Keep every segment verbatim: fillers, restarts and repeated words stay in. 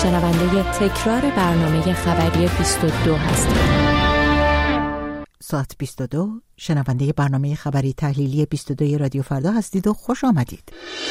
شنونده تکرار برنامه خبری بیست و دو هستید. ساعت بیست و دو، شنونده برنامه خبری تحلیلی بیست و دو رادیو فردا هستید و خوش آمدید.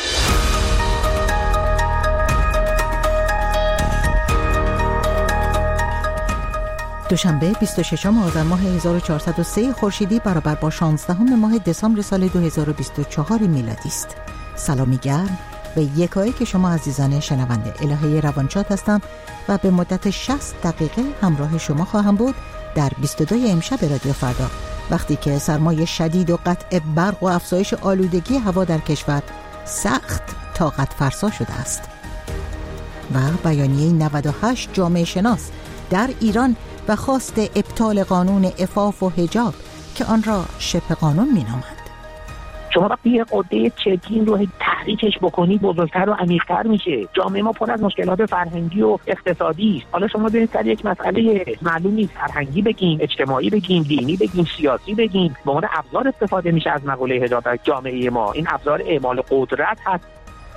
دوشنبه بیست و ششم آذر ماه هزار و چهارصد و سه خورشیدی برابر با شانزدهم ماه دسامبر سال دو هزار و بیست و چهار میلادی است. سلامی گرم و یکایی که شما عزیزان شنونده. الهه روانشاد هستم و به مدت شصت دقیقه همراه شما خواهم بود در بیست و دو امشب رادیو فردا، وقتی که سرمای شدید و قطع برق و افزایش آلودگی هوا در کشور سخت طاقت فرسا شده است و بیانیه نود و هشت جامعه شناس در ایران و خواست ابطال قانون عفاف و حجاب که آن را شبه قانون می‌نامند. شما وقتی یه قده چگین رو تحریکش بکنی بزرگتر و عمیق‌تر میشه. جامعه ما پر از مشکلات فرهنگی و اقتصادی است. حالا شما ببینید سر یک مسئله معلوم نیست، فرهنگی بگیم، اجتماعی بگیم، دینی بگیم، سیاسی بگیم، به عنوان ابزار استفاده میشه از مقوله حجاب در جامعه ما. این ابزار اعمال قدرت هست.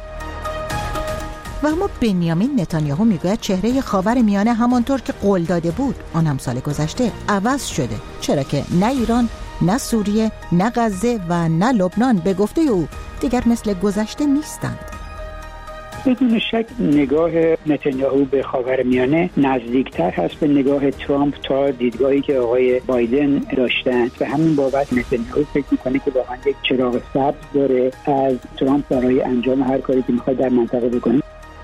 و اما بنیامین نتانیاهو میگوید چهره خاورمیانه همانطور که قول داده بود آن هم سال گذشته عوض شده، چرا که نه ایران، نه سوریه، نه غزه و نه لبنان به گفته او دیگر مثل گذشته نیستند. بدون شک نگاه نتانیاهو به خاورمیانه نزدیکتر هست به نگاه ترامپ تا دیدگاهی که آقای بایدن داشتند و همین بابت نتانیاهو فکر میکنه که واقعا یک چراغ سبز داره از ترامپ برای انجام هر کاری که میخواد در منطقه بکنه.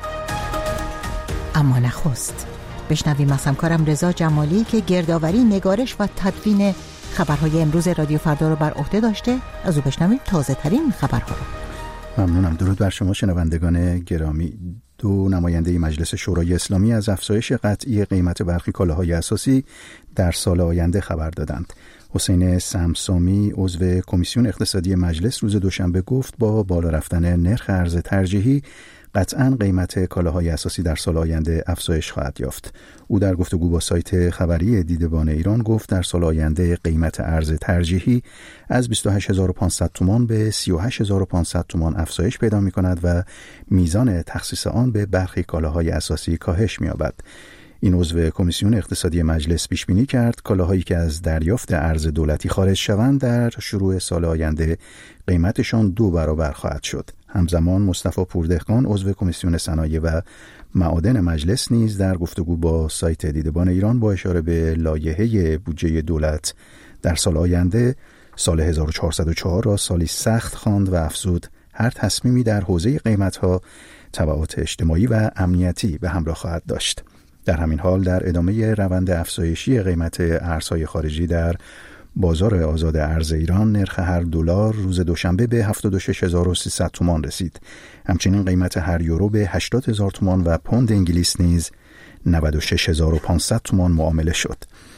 اما نخست بشنویم از همکارم رضا جمالی که گردآوری، نگارش و تدوین خبرهای امروز رادیو فردا رو بر عهده داشته. از او بشنویم تازه ترین خبرها رو. ممنونم. درود بر شما شنوندگان گرامی. دو نماینده مجلس شورای اسلامی از افزایش قطعی قیمت برخی کالاهای اساسی در سال آینده خبر دادند. حسین سمسامی عضو کمیسیون اقتصادی مجلس روز دوشنبه گفت با بالا رفتن نرخ ارز ترجیحی قطعاً قیمت کالاهای اساسی در سال آینده افزایش خواهد یافت. او در گفتگو با سایت خبری دیدبان ایران گفت در سال آینده قیمت ارز ترجیحی از بیست و هشت هزار و پانصد تومان به سی و هشت هزار و پانصد تومان افزایش پیدا می کند و میزان تخصیص آن به برخی کالاهای اساسی کاهش می یابد. این عضو کمیسیون اقتصادی مجلس پیش بینی کرد کالاهایی که از دریافت ارز دولتی خارج شوند در شروع سال آینده قیمتشان دو برابر خواهد شد. همزمان مصطفی پوردهقان عضو کمیسیون صنایع و معادن مجلس نیز در گفتگو با سایت دیدبان ایران با اشاره به لایحه بودجه دولت در سال آینده سال هزار و چهارصد و چهار را سالی سخت خواند و افزود هر تصمیمی در حوزه قیمت‌ها تبعات اجتماعی و امنیتی به همراه خواهد داشت. در همین حال در ادامه روند افزایشی قیمت ارزهای خارجی در بازار آزاد ارز ایران نرخ هر دلار روز دوشنبه به هفتاد و شش هزار و سیصد تومان رسید. همچنین قیمت هر یورو به هشتاد هزار تومان و پوند انگلیس نیز نود و شش هزار و پانصد تومان معامله شد.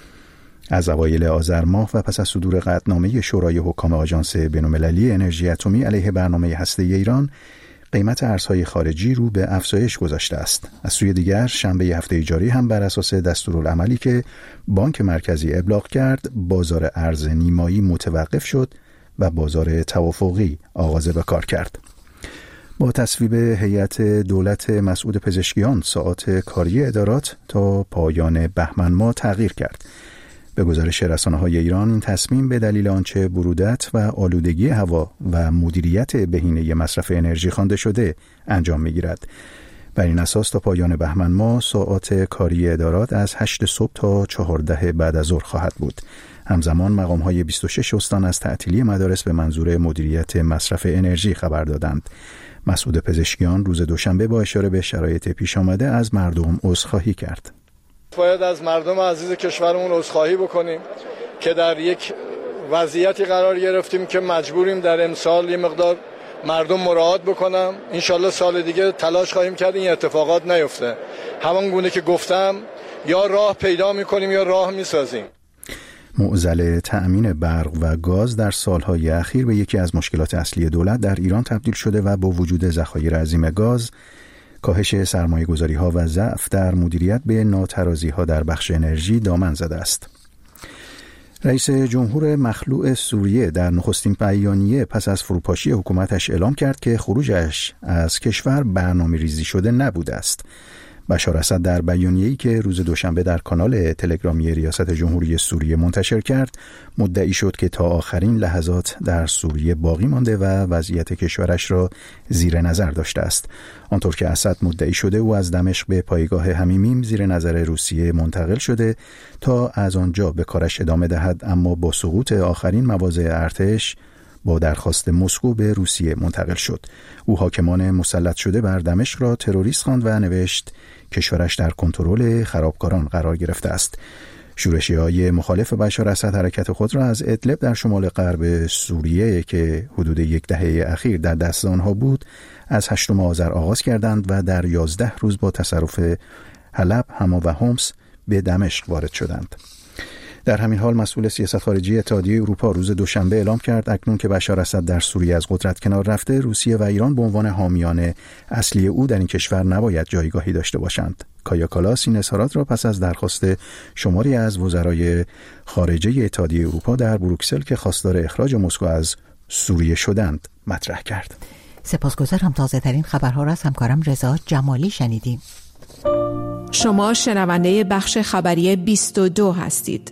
از اوایل آذر ماه و پس از صدور قطعنامه شورای حکام آژانس بین‌المللی انرژی اتمی علیه برنامه هسته‌ای ایران، قیمت ارزهای خارجی رو به افزایش گذاشته است. از سوی دیگر شنبه هفته جاری هم بر اساس دستورالعملی که بانک مرکزی ابلاغ کرد بازار ارز نیمایی متوقف شد و بازار توافقی آغاز به کار کرد. با تصویب هیئت دولت مسعود پزشکیان ساعات کاری ادارات تا پایان بهمن ماه تغییر کرد. به گزارش رسانه‌های ایران این تصمیم به دلیل آنچه برودت و آلودگی هوا و مدیریت بهینه مصرف انرژی خوانده شده انجام می‌گیرد. بر این اساس تا پایان بهمن ماه ساعات کاری ادارات از هشت صبح تا چهارده بعد از ظهر خواهد بود. همزمان مقام‌های بیست و شش استان از تعطیلی مدارس به منظور مدیریت مصرف انرژی خبر دادند. مسعود پزشکیان روز دوشنبه با اشاره به شرایط پیش آمده از مردم عذرخواهی کرد. باید از مردم عزیز کشورمون عذرخواهی بکنیم که در یک وضعیتی قرار گرفتیم که مجبوریم در امسال یه مقدار مردم مراعات بکنم. انشالله سال دیگه تلاش خواهیم کرد این اتفاقات نیفته. همان گونه که گفتم یا راه پیدا میکنیم یا راه میسازیم. معضل تأمین برق و گاز در سالهای اخیر به یکی از مشکلات اصلی دولت در ایران تبدیل شده و با وجود ذخایر عظیم گاز، کاهش سرمایه‌گذاری‌ها و ضعف در مدیریت به ناترازی‌ها در بخش انرژی دامن زده است. رئیس جمهور مخلوع سوریه در نخستین بیانیه پس از فروپاشی حکومتش اعلام کرد که خروجش از کشور برنامه‌ریزی شده نبوده است. بشار اسد در بیانیه‌ای که روز دوشنبه در کانال تلگرامی ریاست جمهوری سوریه منتشر کرد، مدعی شد که تا آخرین لحظات در سوریه باقی مانده و وضعیت کشورش را زیر نظر داشته است. آنطور که اسد مدعی شده، او از دمشق به پایگاه حمیمیم زیر نظر روسیه منتقل شده تا از آنجا به کارش ادامه دهد، اما با سقوط آخرین مواضع ارتش با درخواست مسکو به روسیه منتقل شد. او حاکمان مسلط شده بر دمشق را تروریست خواند و نوشت کشورش در کنترل خرابکاران قرار گرفته است. شورشی‌های مخالف بشار اسد حرکت خود را از ادلب در شمال غرب سوریه که حدود یک دهه اخیر در دست آنها بود از هشتم آذر آغاز کردند و در یازده روز با تصرف حلب، حما و حمص به دمشق وارد شدند. در همین حال مسئول سیاست خارجی اتحادیه اروپا روز دوشنبه اعلام کرد اکنون که بشار اسد در سوریه از قدرت کنار رفته، روسیه و ایران به عنوان حامیان اصلی او در این کشور نباید جایگاهی داشته باشند. کایا کالاس این اظهارات را پس از درخواست شماری از وزرای خارجه اتحادیه اروپا در بروکسل که خواستار اخراج مسکو از سوریه شدند مطرح کرد. سپاسگزارم. تازه ترین خبرها را از همکارم رضا جمالی شنیدیم. شما شنونده بخش خبری بیست و دو هستید.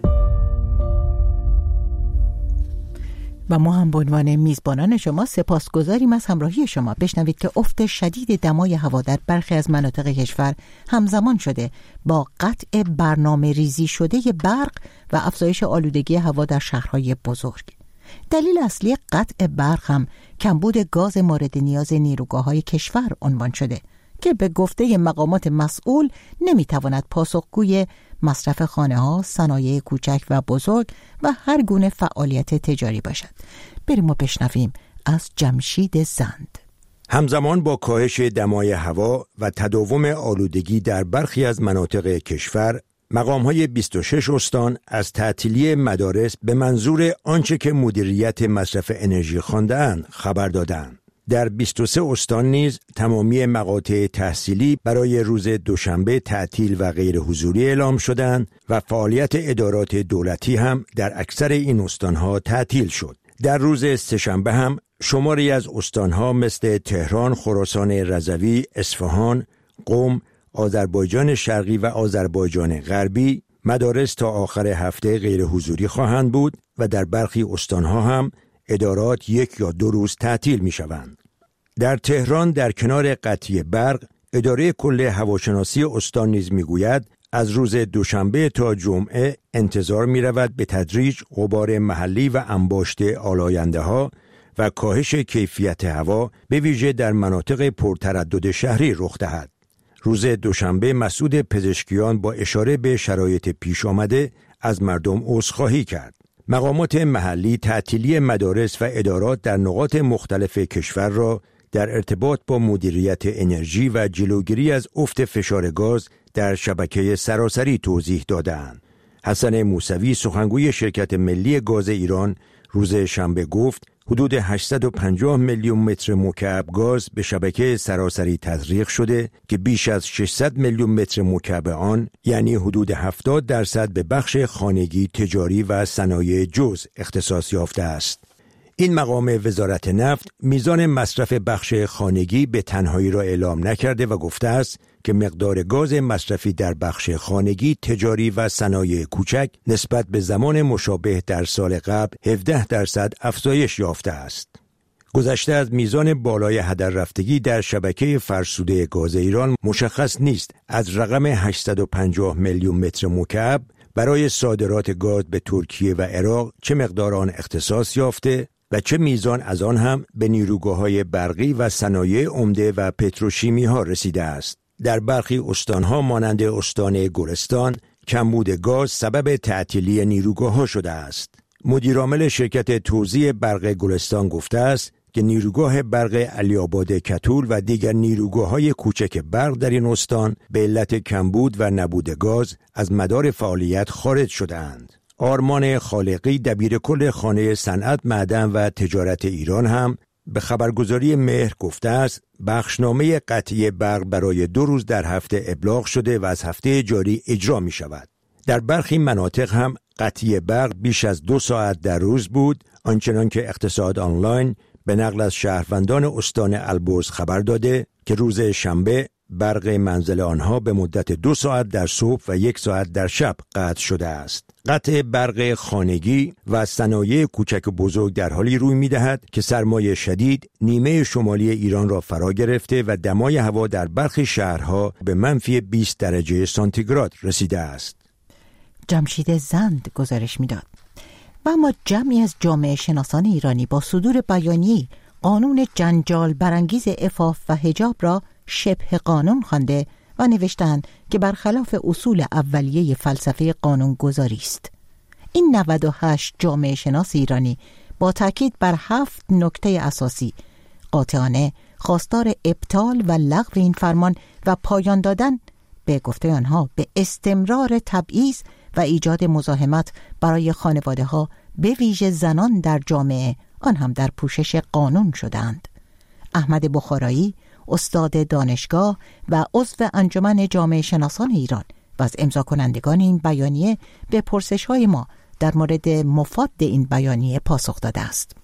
و ما هم به عنوان میزبانان شما سپاسگزاریم از همراهی شما. بشنوید که افت شدید دمای هوا در برخی از مناطق کشور همزمان شده با قطع برنامه ریزی شده برق و افزایش آلودگی هوا در شهرهای بزرگ. دلیل اصلی قطع برق هم کمبود گاز مورد نیاز نیروگاه‌های کشور عنوان شده که به گفته مقامات مسئول نمیتواند پاسخگوی مصرف خانه‌ها، صنایع کوچک و بزرگ و هر گونه فعالیت تجاری باشد. بریم و بشنویم از جمشید زند. همزمان با کاهش دمای هوا و تداوم آلودگی در برخی از مناطق کشور، مقام‌های بیست و شش استان از تعطیلی مدارس به منظور آنچه که مدیریت مصرف انرژی خوانده‌اند خبر دادند. در بیست و سه استان نیز تمامی مقاطع تحصیلی برای روز دوشنبه تعطیل و غیر حضوری اعلام شدند و فعالیت ادارات دولتی هم در اکثر این استانها تعطیل شد. در روز سه‌شنبه هم شماری از استانها مثل تهران، خراسان رضوی، اصفهان، قم، آذربایجان شرقی و آذربایجان غربی مدارس تا آخر هفته غیر حضوری خواهند بود و در برخی استانها هم ادارات یک یا دو روز تعطیل می شوند. در تهران در کنار قطعی برق، اداره کل هواشناسی استان نیز می گوید از روز دوشنبه تا جمعه انتظار می رود به تدریج غبار محلی و انباشت آلاینده ها و کاهش کیفیت هوا به ویژه در مناطق پرتردد شهری رخ دهد. روز دوشنبه مسعود پزشکیان با اشاره به شرایط پیش آمده از مردم عذرخواهی کرد. مقامات محلی تعطیلی مدارس و ادارات در نقاط مختلف کشور را در ارتباط با مدیریت انرژی و جلوگیری از افت فشار گاز در شبکه سراسری توضیح دادند. حسن موسوی سخنگوی شرکت ملی گاز ایران روز شنبه گفت حدود هشتصد و پنجاه میلیون متر مکعب گاز به شبکه سراسری تزریق شده که بیش از ششصد میلیون متر مکعب آن یعنی حدود هفتاد درصد به بخش خانگی، تجاری و صنایع جز اختصاص یافته است. این مقام وزارت نفت میزان مصرف بخش خانگی به تنهایی را اعلام نکرده و گفته است که مقدار گاز مصرفی در بخش خانگی، تجاری و صنایع کوچک نسبت به زمان مشابه در سال قبل هفده درصد افزایش یافته است. گذشته از میزان بالای هدر رفتگی در شبکه فرسوده گاز ایران مشخص نیست از رقم هشتصد و پنجاه میلیون متر مکعب برای صادرات گاز به ترکیه و عراق چه مقدار آن اختصاص یافته و چه میزان از آن هم به نیروگاه‌های برقی و صنایع عمده و پتروشیمی ها رسیده است. در برخی استانها مانند استان گلستان کمبود گاز سبب تعطیلی نیروگاه‌ها شده است. مدیرعامل شرکت توزیع برق گلستان گفته است که نیروگاه برق علی‌آباد کتول و دیگر نیروگاه‌های کوچک برق در این استان به علت کمبود و نبود گاز از مدار فعالیت خارج شده‌اند. آرمان خالقی دبیر کل خانه صنعت، معدن و تجارت ایران هم به خبرگزاری مهر گفته است بخشنامه قطعی برق برای دو روز در هفته ابلاغ شده و از هفته جاری اجرا می شود. در برخی مناطق هم قطعی برق بیش از دو ساعت در روز بود، آنچنان که اقتصاد آنلاین به نقل از شهروندان استان البرز خبر داده که روز شنبه برق منزل آنها به مدت دو ساعت در صبح و یک ساعت در شب قطع شده است. قطع برق خانگی و صنایع کوچک و بزرگ در حالی روی می‌دهد که سرمایه شدید نیمه شمالی ایران را فرا گرفته و دمای هوا در برخی شهرها به منفی بیست درجه سانتیگراد رسیده است. جمشید زند گزارش می‌داد. و اما جمعی از جامعه شناسان ایرانی با صدور بیانیه‌ای قانون جنجال برانگیز عفاف و حجاب را شبه قانون خوانده و نوشتند که برخلاف اصول اولیه فلسفه قانون گذاری است. این نود و هشت جامعه شناس ایرانی با تاکید بر هفت نکته اساسی قاطعانه خواستار ابطال و لغو این فرمان و پایان دادن به گفته آنها به استمرار تبعیض و ایجاد مزاحمت برای خانواده‌ها به ویژه زنان در جامعه، آن هم در پوشش قانون شدند. احمد بخارایی، استاد دانشگاه و عضو انجمن جامعه شناسان ایران و از امضا کنندگان این بیانیه به پرسش‌های ما در مورد مفاد این بیانیه پاسخ داده است.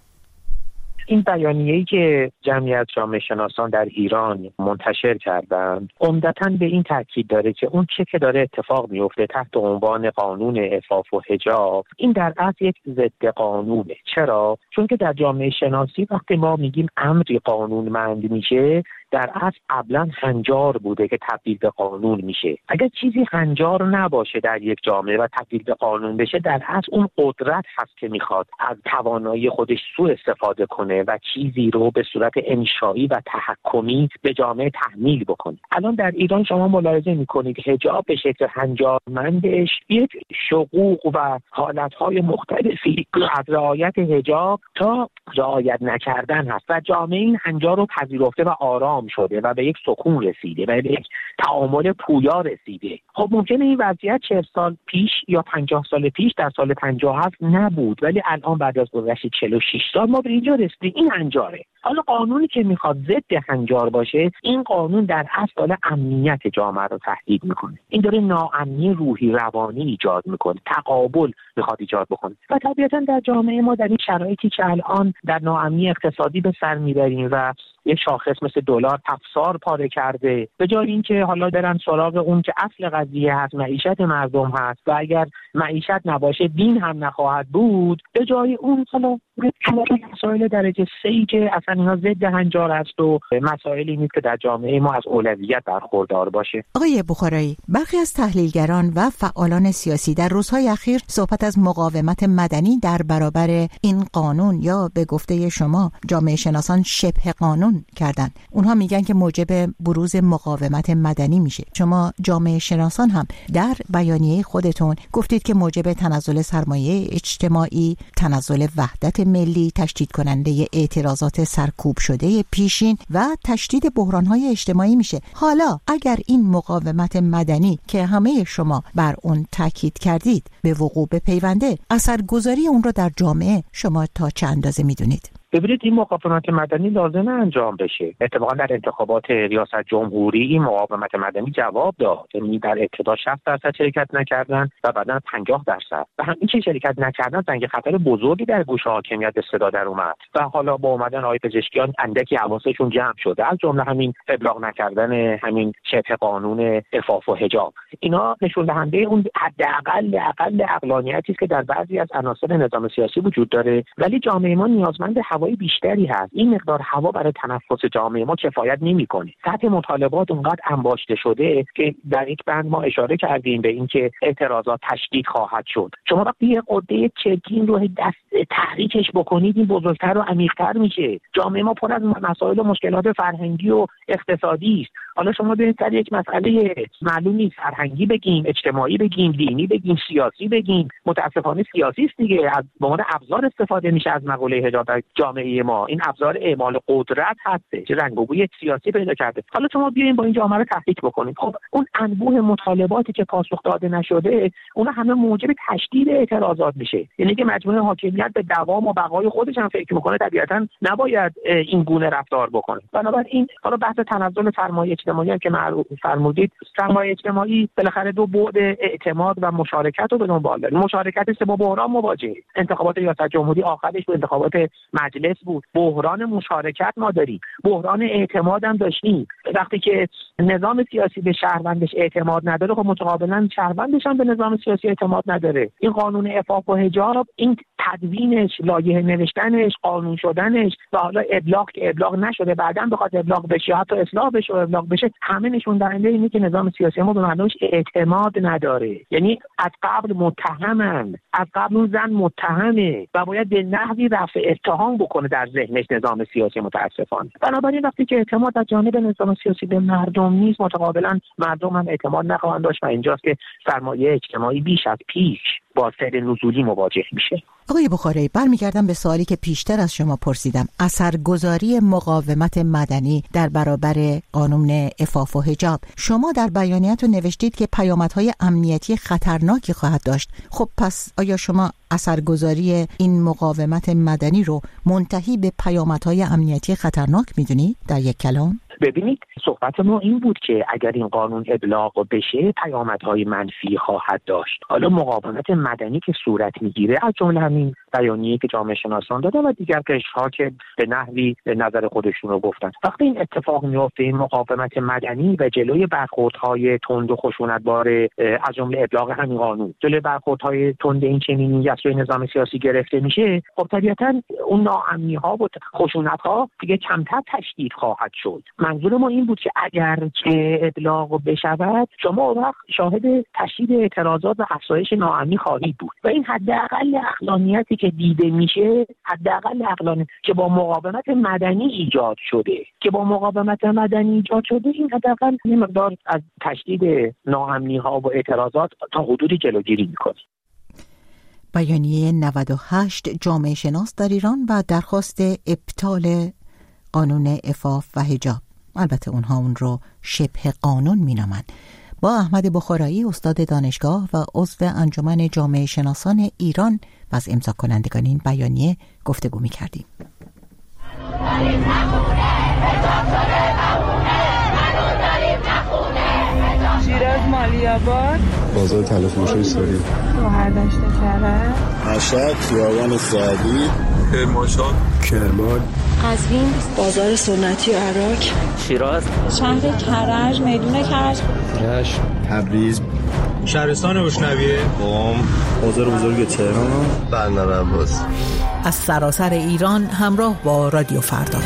این بیانیه‌ای که جمعیت جامعه شناسان در ایران منتشر کردند عمدتاً به این تاکید داره که اون چه که داره اتفاق میفته تحت عنوان قانون عفاف و حجاب این در اصل یک ضد قانونه. چرا؟ چون که در جامعه شناسی وقتی ما میگیم امری قانونمند میشه در اصل قبلا هنجار بوده که تبدیل به قانون میشه. اگر چیزی هنجار نباشه در یک جامعه و تبدیل به قانون بشه در اصل اون قدرت هست که میخواد از توانایی خودش سوء استفاده کنه و چیزی رو به صورت انشایی و تحکمی به جامعه تحمیل بکنه. الان در ایران شما ملاحظه میکنید حجاب به شکل هنجارمندش یک شقوق و حالتهای مختلفی از رعایت حجاب تا رعایت نکردن هست و جامعه این هنجار رو پذیرفته و آرام شده و به یک سکون رسیده و به یک تعامل پویا رسیده. خب ممکنه این وضعیت چهل سال پیش یا پنجاه سال پیش در سال پنجاه و هفت نبود، ولی الان بعد از گذشت چهل و شش سال ما به اینجا رسیدیم. این هنجاره. حالا قانونی که میخواد ضد هنجار باشه این قانون در اصل امنیت جامعه رو تهدید میکنه. این داره ناامنی روحی روانی ایجاد میکنه، تقابل میخواد ایجاد بکنه و طبیعتا در جامعه ما در این شرایطی که الان در ناامنی اقتصادی به سر میبریم و یک شاخص مثل دلار افسار پاره کرده، به جای اینکه حالا برن سراغ اون که اصل قضیه هست معیشت مردم هست و اگر معیشت نباشه دین هم نخواهد بود، به جای اون حالا مسائل درجه سه که اصلا اینا ضد هنجار است و مسائلی نیست که در جامعه ما از اولویت برخوردار باشه. آقای بخارایی، برخی از تحلیلگران و فعالان سیاسی در روزهای اخیر صحبت از مقاومت مدنی در برابر این قانون یا به گفته شما جامعه شناسان شبه قانون کردن. اونها میگن که موجب بروز مقاومت مدنی میشه. شما جامعه شناسان هم در بیانیه خودتون گفتید که موجب تنزل سرمایه اجتماعی، تنزل وحدت ملی، تشدید کننده اعتراضات سرکوب شده پیشین و تشدید بحران‌های اجتماعی میشه. حالا اگر این مقاومت مدنی که همه شما بر اون تاکید کردید به وقوع بپیونده، اثرگذاری اون رو در جامعه شما تا چه اندازه میدونید؟ ببینید این مقاومت مدنی لازمه انجام بشه. اتفاقا در انتخابات ریاست جمهوری این مقاومت مدنی جواب داد. یعنی در ابتدا شصت درصد شرکت نکردن و بعدا پنجاه درصد و همین که شرکت نکردن زنگ خطر بزرگی در گوش حاکمیت به صدا در اومد و حالا با اومدن آقای پزشکیان اندکی حواسشون جمع شده، از جمله همین ابلاغ نکردن همین شبه قانون عفاف و حجاب. اینا نشون دهنده اون حداقل اقل عقلانیتی است که در بعضی از عناصر نظام سیاسی وجود داره، ولی جامعه ما نیازمند هوای بیشتری هست. این مقدار هوا برای تنفس جامعه ما کفایت نمیکنه. سطح مطالبات اونقدر انباشته شده که در یک بند ما اشاره کردیم به اینکه اعتراضات تشدید خواهد شد. شما وقتی یه قده چرکین رو دست تحریکش بکنید این بزرگتر و عمیق‌تر میشه. جامعه ما پر از مسائل و مشکلات فرهنگی و اقتصادی است. حالا شما به سر یک مسئله معلومی فرهنگی بگیم، اجتماعی بگیم، دینی بگیم، سیاسی بگیم، متاسفانه سیاسی است دیگه، از به عنوان ابزار استفاده میشه از مقوله حجاب در جامعه ما. این ابزار اعمال قدرت هسته که رنگ و بوی سیاسی پیدا کرده. حالا شما بیاین با این جامعه رو تحریک بکنید. خب اون انبوه مطالباتی که پاسخ داده نشده اونا همه موجب تشدید اعتراضات میشه. یعنی که مجموعه حاکمیت به دوام و بقای خودش هم فکر میکنه طبیعتا نباید این گونه رفتار بکنه. بنابراین حالا بحث تنزل سرمایه اجتماعی هم که معروف فرمودید، سرمایه اجتماعی بالاخره دو بعد اعتماد و مشارکت رو به دنبال داره. مشارکت است با بحران مواجهه. انتخابات ریاست جمهوری آخرش به انتخابات مجلس مجلس بود. بحران مشارکت ما داریم، بحران اعتماد هم داشتیم. وقتی که نظام سیاسی به شهروندش اعتماد نداره، خب متقابلا شهروندش هم به نظام سیاسی اعتماد نداره. این قانون عفاف و حجاب، این تدوینش، لایحه نوشتنش، قانون شدنش و حالا ابلاغ که ابلاغ نشده بعداً بخواد ابلاغ بشه، حتی اصلاح بشه و ابلاغ بشه، همه نشون دهنده اینه که نظام سیاسی ما به مردمش اعتماد نداره. یعنی از قبل متهمن، از قبل اون زن متهمه و باید به نحوی رفع اتهام بکنه در ذهنش نظام سیاسی. متاسفانه بنابراین وقتی که اعتماد از جانب نظام سیاسی به مردم نیست، متقابلا مردم هم اعتماد نخواهند داشت و اینجاست که سرمایه اجتماعی بیش از پیش با سیر نزولی مواجه میشه. آقای بخاری، برمیگردم به سوالی که پیشتر از شما پرسیدم. اثرگذاری مقاومت مدنی در برابر قانون عفاف و حجاب. شما در بیانیه‌تون نوشتید که پیامدهای امنیتی خطرناکی خواهد داشت. خب پس آیا شما اثرگذاری این مقاومت مدنی رو منتهی به پیامدهای امنیتی خطرناک میدونید در یک کلام؟ ببینید، صحبت ما این بود که اگر این قانون ابلاغ بشه پیامدهای منفی خواهد داشت. حالا مقاومت مدنی که صورت میگیره از جمله همین بیانیه‌ای که جامعه شناسان دادن و دیگر قشرها که به نحوی نظر خودشون رو گفتن، وقتی این اتفاق میفته، این مقاومت مدنی و جلوی برخوردهای تند و خشونتبار از جمله ابلاغ همین قانون، جلوی برخوردهای تند این چنینی از سوی نظام سیاسی گرفته میشه، خب طبیعتاً اون ناامنی‌ها و خشونت‌ها دیگه کمتر تشدید خواهد شد. منظور ما این بود که اگر که ابلاغ بشود، شما وقت شاهد تشدید اعتراضات و افزایش ناامنی خواهید بود و این حداقل عقلانیتی که دیده میشه، حداقل عقلانی که با مقاومت مدنی ایجاد شده که با مقاومت مدنی ایجاد شده این حداقل یه مقدار از تشدید ناامنی‌ها و اعتراضات تا حدودی جلوگیری میکنه. بیانیه نود و هشت جامعه شناس در ایران و درخواست ابطال قانون عفاف و حجاب. البته اونها اون رو شبه قانون مینامند. با احمد بخارایی، استاد دانشگاه و عضو انجمن جامعه شناسان ایران و از امضا کنندگان این بیانیه گفتگو می‌کردیم. شیراز، مالی‌آباد، بازار تلفروشی ساری، گوهردشت کرج، مشهد، خیابان سعدی، کرمانشاه، کرمان، قزوین، بازار سنتی عراق، شیراز، شهر کرج، میدون کرج، رشت، تبریز، شهرستان روشنویه، قم، بازار بزرگ تهران، بندر عباس. از سراسر ایران همراه با رادیو فردا.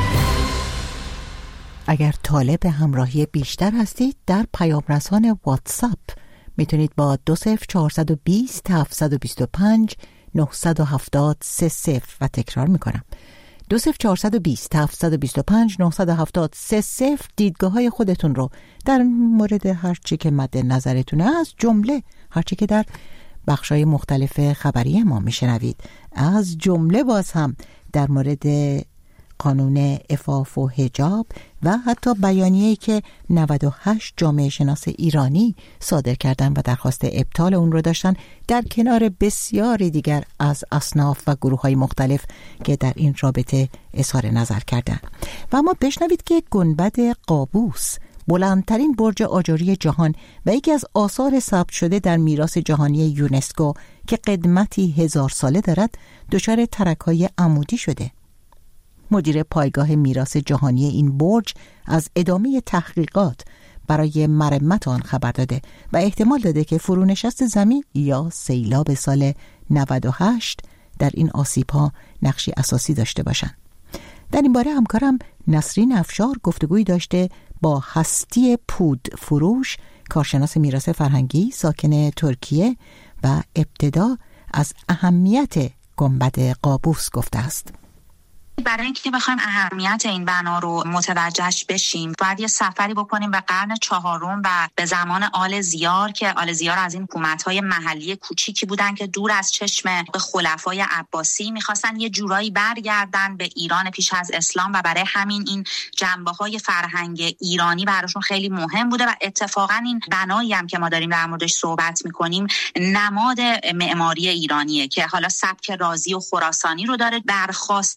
اگر طالب همراهی بیشتر هستید، در پیام رسان واتساپ میتونید با دو صفر چهارصد و بیست هفتصد و بیست و پنج نهصد و هفتاد سه صفر و تکرار میکنم دو صفر چهارصد و بیست هفتصد و بیست و پنج نهصد و هفتاد سه صفر دیدگاه های خودتون رو در مورد هر چی که مد نظرتونه، از جمله هر چی که در بخشای مختلف خبری ما میشنوید، از جمله باز هم در مورد قانون عفاف و حجاب و حتی بیانیه‌ای که نود و هشت جامعه شناس ایرانی صادر کردن و درخواست ابطال اون رو داشتن، در کنار بسیاری دیگر از اصناف و گروه‌های مختلف که در این رابطه اظهار نظر کردن. و اما بشنوید که گنبد قابوس، بلندترین برج آجری جهان و یکی از آثار ثبت شده در میراث جهانی یونسکو که قدمتی هزار ساله دارد، دچار ترک‌های عمودی شده. مدیر پایگاه میراث جهانی این برج از ادامه تحقیقات برای مرمت آن خبر داده و احتمال داده که فرونشست زمین یا سیلاب سال نود و هشت در این آسیب‌ها نقشی اساسی داشته باشند. در این باره همکارم نسرین افشار گفتگویی داشته با هستی پود فروش، کارشناس میراث فرهنگی ساکن ترکیه و ابتدا از اهمیت گنبد قابوس گفته است. برای اینکه بخوایم اهمیت این بنا رو متوجهش بشیم، باید یه سفری بکنیم به قرن چهارم و به زمان آل زیار که آل زیار از این حکومت‌های محلی کوچیکی بودن که دور از چشم خلفای عباسی می‌خواستن یه جورایی برگردن به ایران پیش از اسلام و برای همین این جنبه‌های فرهنگ ایرانی براشون خیلی مهم بوده و اتفاقا این بنایی هم که ما داریم در موردش صحبت می‌کنیم نماد معماری ایرانیه که حالا سبک رازی و خراسانی رو داره، برخواسته از همین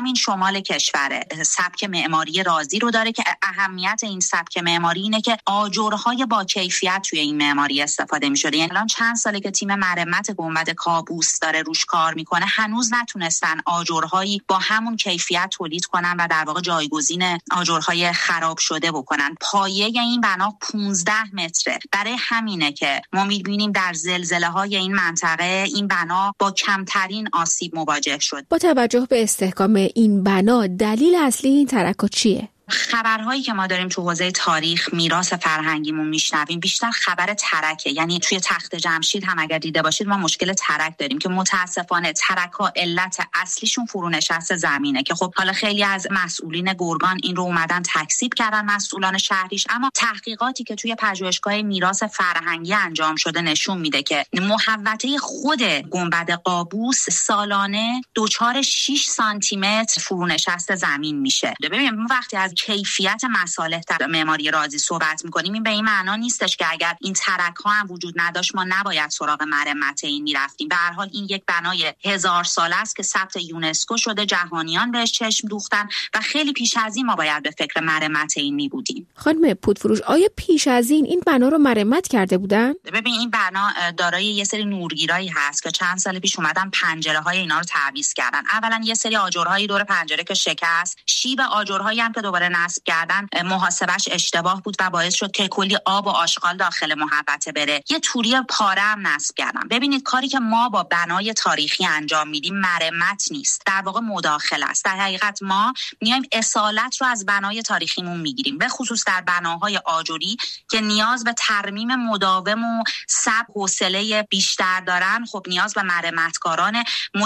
همین شمال کشور سبک معماری رازی رو داره که اهمیت این سبک معماری اینه که آجرهای با کیفیت توی این معماری استفاده می‌شده. یعنی الان چند ساله که تیم مرمت گنبد کابوس داره روش کار میکنه، هنوز نتونستن آجرهایی با همون کیفیت تولید کنن و در واقع جایگزین آجرهای خراب شده بکنن. پایه این بنا پانزده متره. برای همینه که ما می‌بینیم در زلزله‌های این منطقه این بنا با کمترین آسیب مواجه شد. با توجه به استحکام این بنا، دلیل اصلی این ترک‌ها چیه؟ خبرهایی که ما داریم تو حوزه تاریخ میراث فرهنگیمون میشنویم بیشتر خبر ترکه. یعنی توی تخت جمشید هم اگر دیده باشید ما مشکل ترک داریم که متاسفانه ترک‌ها علت اصلیشون فرونشست زمینه که خب حالا خیلی از مسئولین گرگان این رو اومدن تکذیب کردن، مسئولان شهریش، اما تحقیقاتی که توی پژوهشگاه میراث فرهنگی انجام شده نشون میده که محوطه خود گنبد قابوس سالانه دچار شش سانتی متر فرونشست زمین میشه. ببینید ما وقتی از کیفیت مصالح در معماری رازی صحبت میکنیم این به این معنا نیستش که اگر این ترک ها هم وجود نداشت ما نباید سراغ مرمت این میرفتیم. به هر حال این یک بنای هزار ساله است که ثبت یونسکو شده، جهانیان بهش چشم دوختن و خیلی پیش از این ما باید به فکر مرمت این می بودیم. خانم پودفروش، آیا پیش از این این بنا رو مرمت کرده بودن؟ ببین این بنا دارای یه سری نورگیرایی هست که چند سال پیش اومدن پنجره های اینا رو تعویض کردن. اولا یه سری آجرهای دور پنجره که شکست، شیب آجرهایی هم که دوباره نصب کردن محاسبش اشتباه بود و باعث شد که کلی آب و آشغال داخل محوطه بره. یه توری پاره هم نصب کردن. ببینید کاری که ما با بنای تاریخی انجام میدیم مرمت نیست، در واقع مداخله است. در حقیقت ما میایم اصالت رو از بنای تاریخیمون میگیریم، به خصوص در بناهای آجری که نیاز به ترمیم مداوم و صبر حوصله بیشتر دارن. خب نیاز به مرمتکاران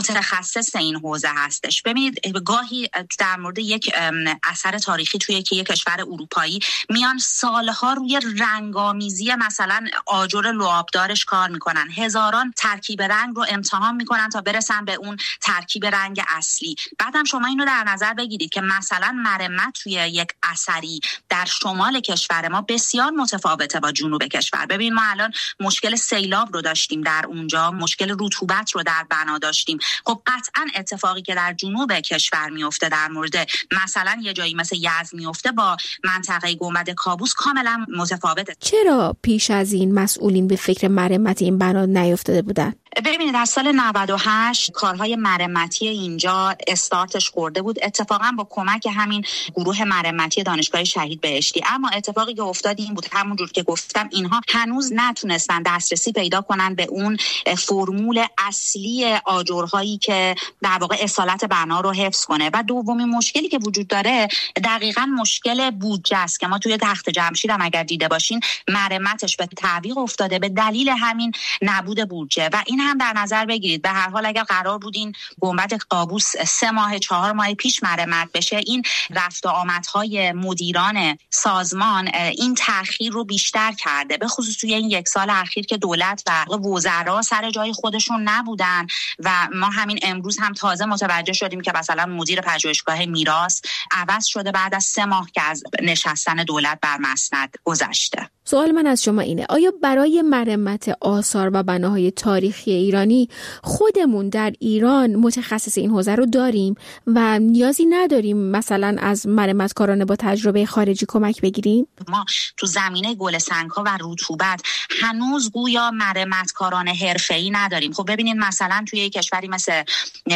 متخصص این حوزه هستش. ببینید گاهی در مورد یک اثر تاریخی توی که یک کشور اروپایی میان سالها روی رنگامیزی مثلا آجر لعابدارش کار میکنن، هزاران ترکیب رنگ رو امتحان میکنن تا برسن به اون ترکیب رنگ اصلی. بعدم شما اینو در نظر بگیرید که مثلا مرمت توی یک اثری در شمال کشور ما بسیار متفاوته با جنوب کشور. ببین ما الان مشکل سیلاب رو داشتیم در اونجا، مشکل رطوبت رو در بنا داشتیم. خب قطعا اتفاقی که در جنوب کشور میفته در مورد مثلا یه جایی مثل یزد میفته با منطقه گنبد کابوس کاملا متفاوته. چرا پیش از این مسئولین به فکر مرمت این بنا نیفتاده بودن؟ ببینید در سال نود و هشت کارهای مرمتی اینجا استارتش خورده بود، اتفاقا با کمک همین گروه مرمتی دانشگاه شهید بهشتی. اما اتفاقی که افتاد این بود همونجور که گفتم اینها هنوز نتونستن دسترسی پیدا کنن به اون فرمول اصلی آجرهایی که در واقع اصالت بنا رو حفظ کنه. و دومین مشکلی که وجود داره دقیقاً مشکل بودجه است که ما توی تخت جمشید هم اگر دیده باشین مرمتش به تعویق افتاده به دلیل همین نبود بودجه. و این هم در نظر بگیرید به هر حال اگر قرار بود این گنبد قابوس سه ماه چهار ماه پیش مرمت بشه، این رفت و آمدهای مدیران سازمان این تأخیر رو بیشتر کرده، به خصوص توی این یک سال اخیر که دولت و وزرا سر جای خودشون نبودن. و ما همین امروز هم تازه متوجه شدیم که مثلا مدیر پژوهشگاه میراث عوض شده بعد از سه ماه که از نشستن دولت بر مسند گذشته. سوال من از شما اینه، آیا برای مرمت آثار و بناهای تاریخی ایرانی خودمون در ایران متخصص این حوزه رو داریم و نیازی نداریم مثلا از مرمتکاران با تجربه خارجی کمک بگیریم؟ ما تو زمینه گل سنگ‌ها و رطوبت هنوز گویا مرمتکاران حرفه‌ای نداریم. خب ببینید مثلا توی یک کشوری مثل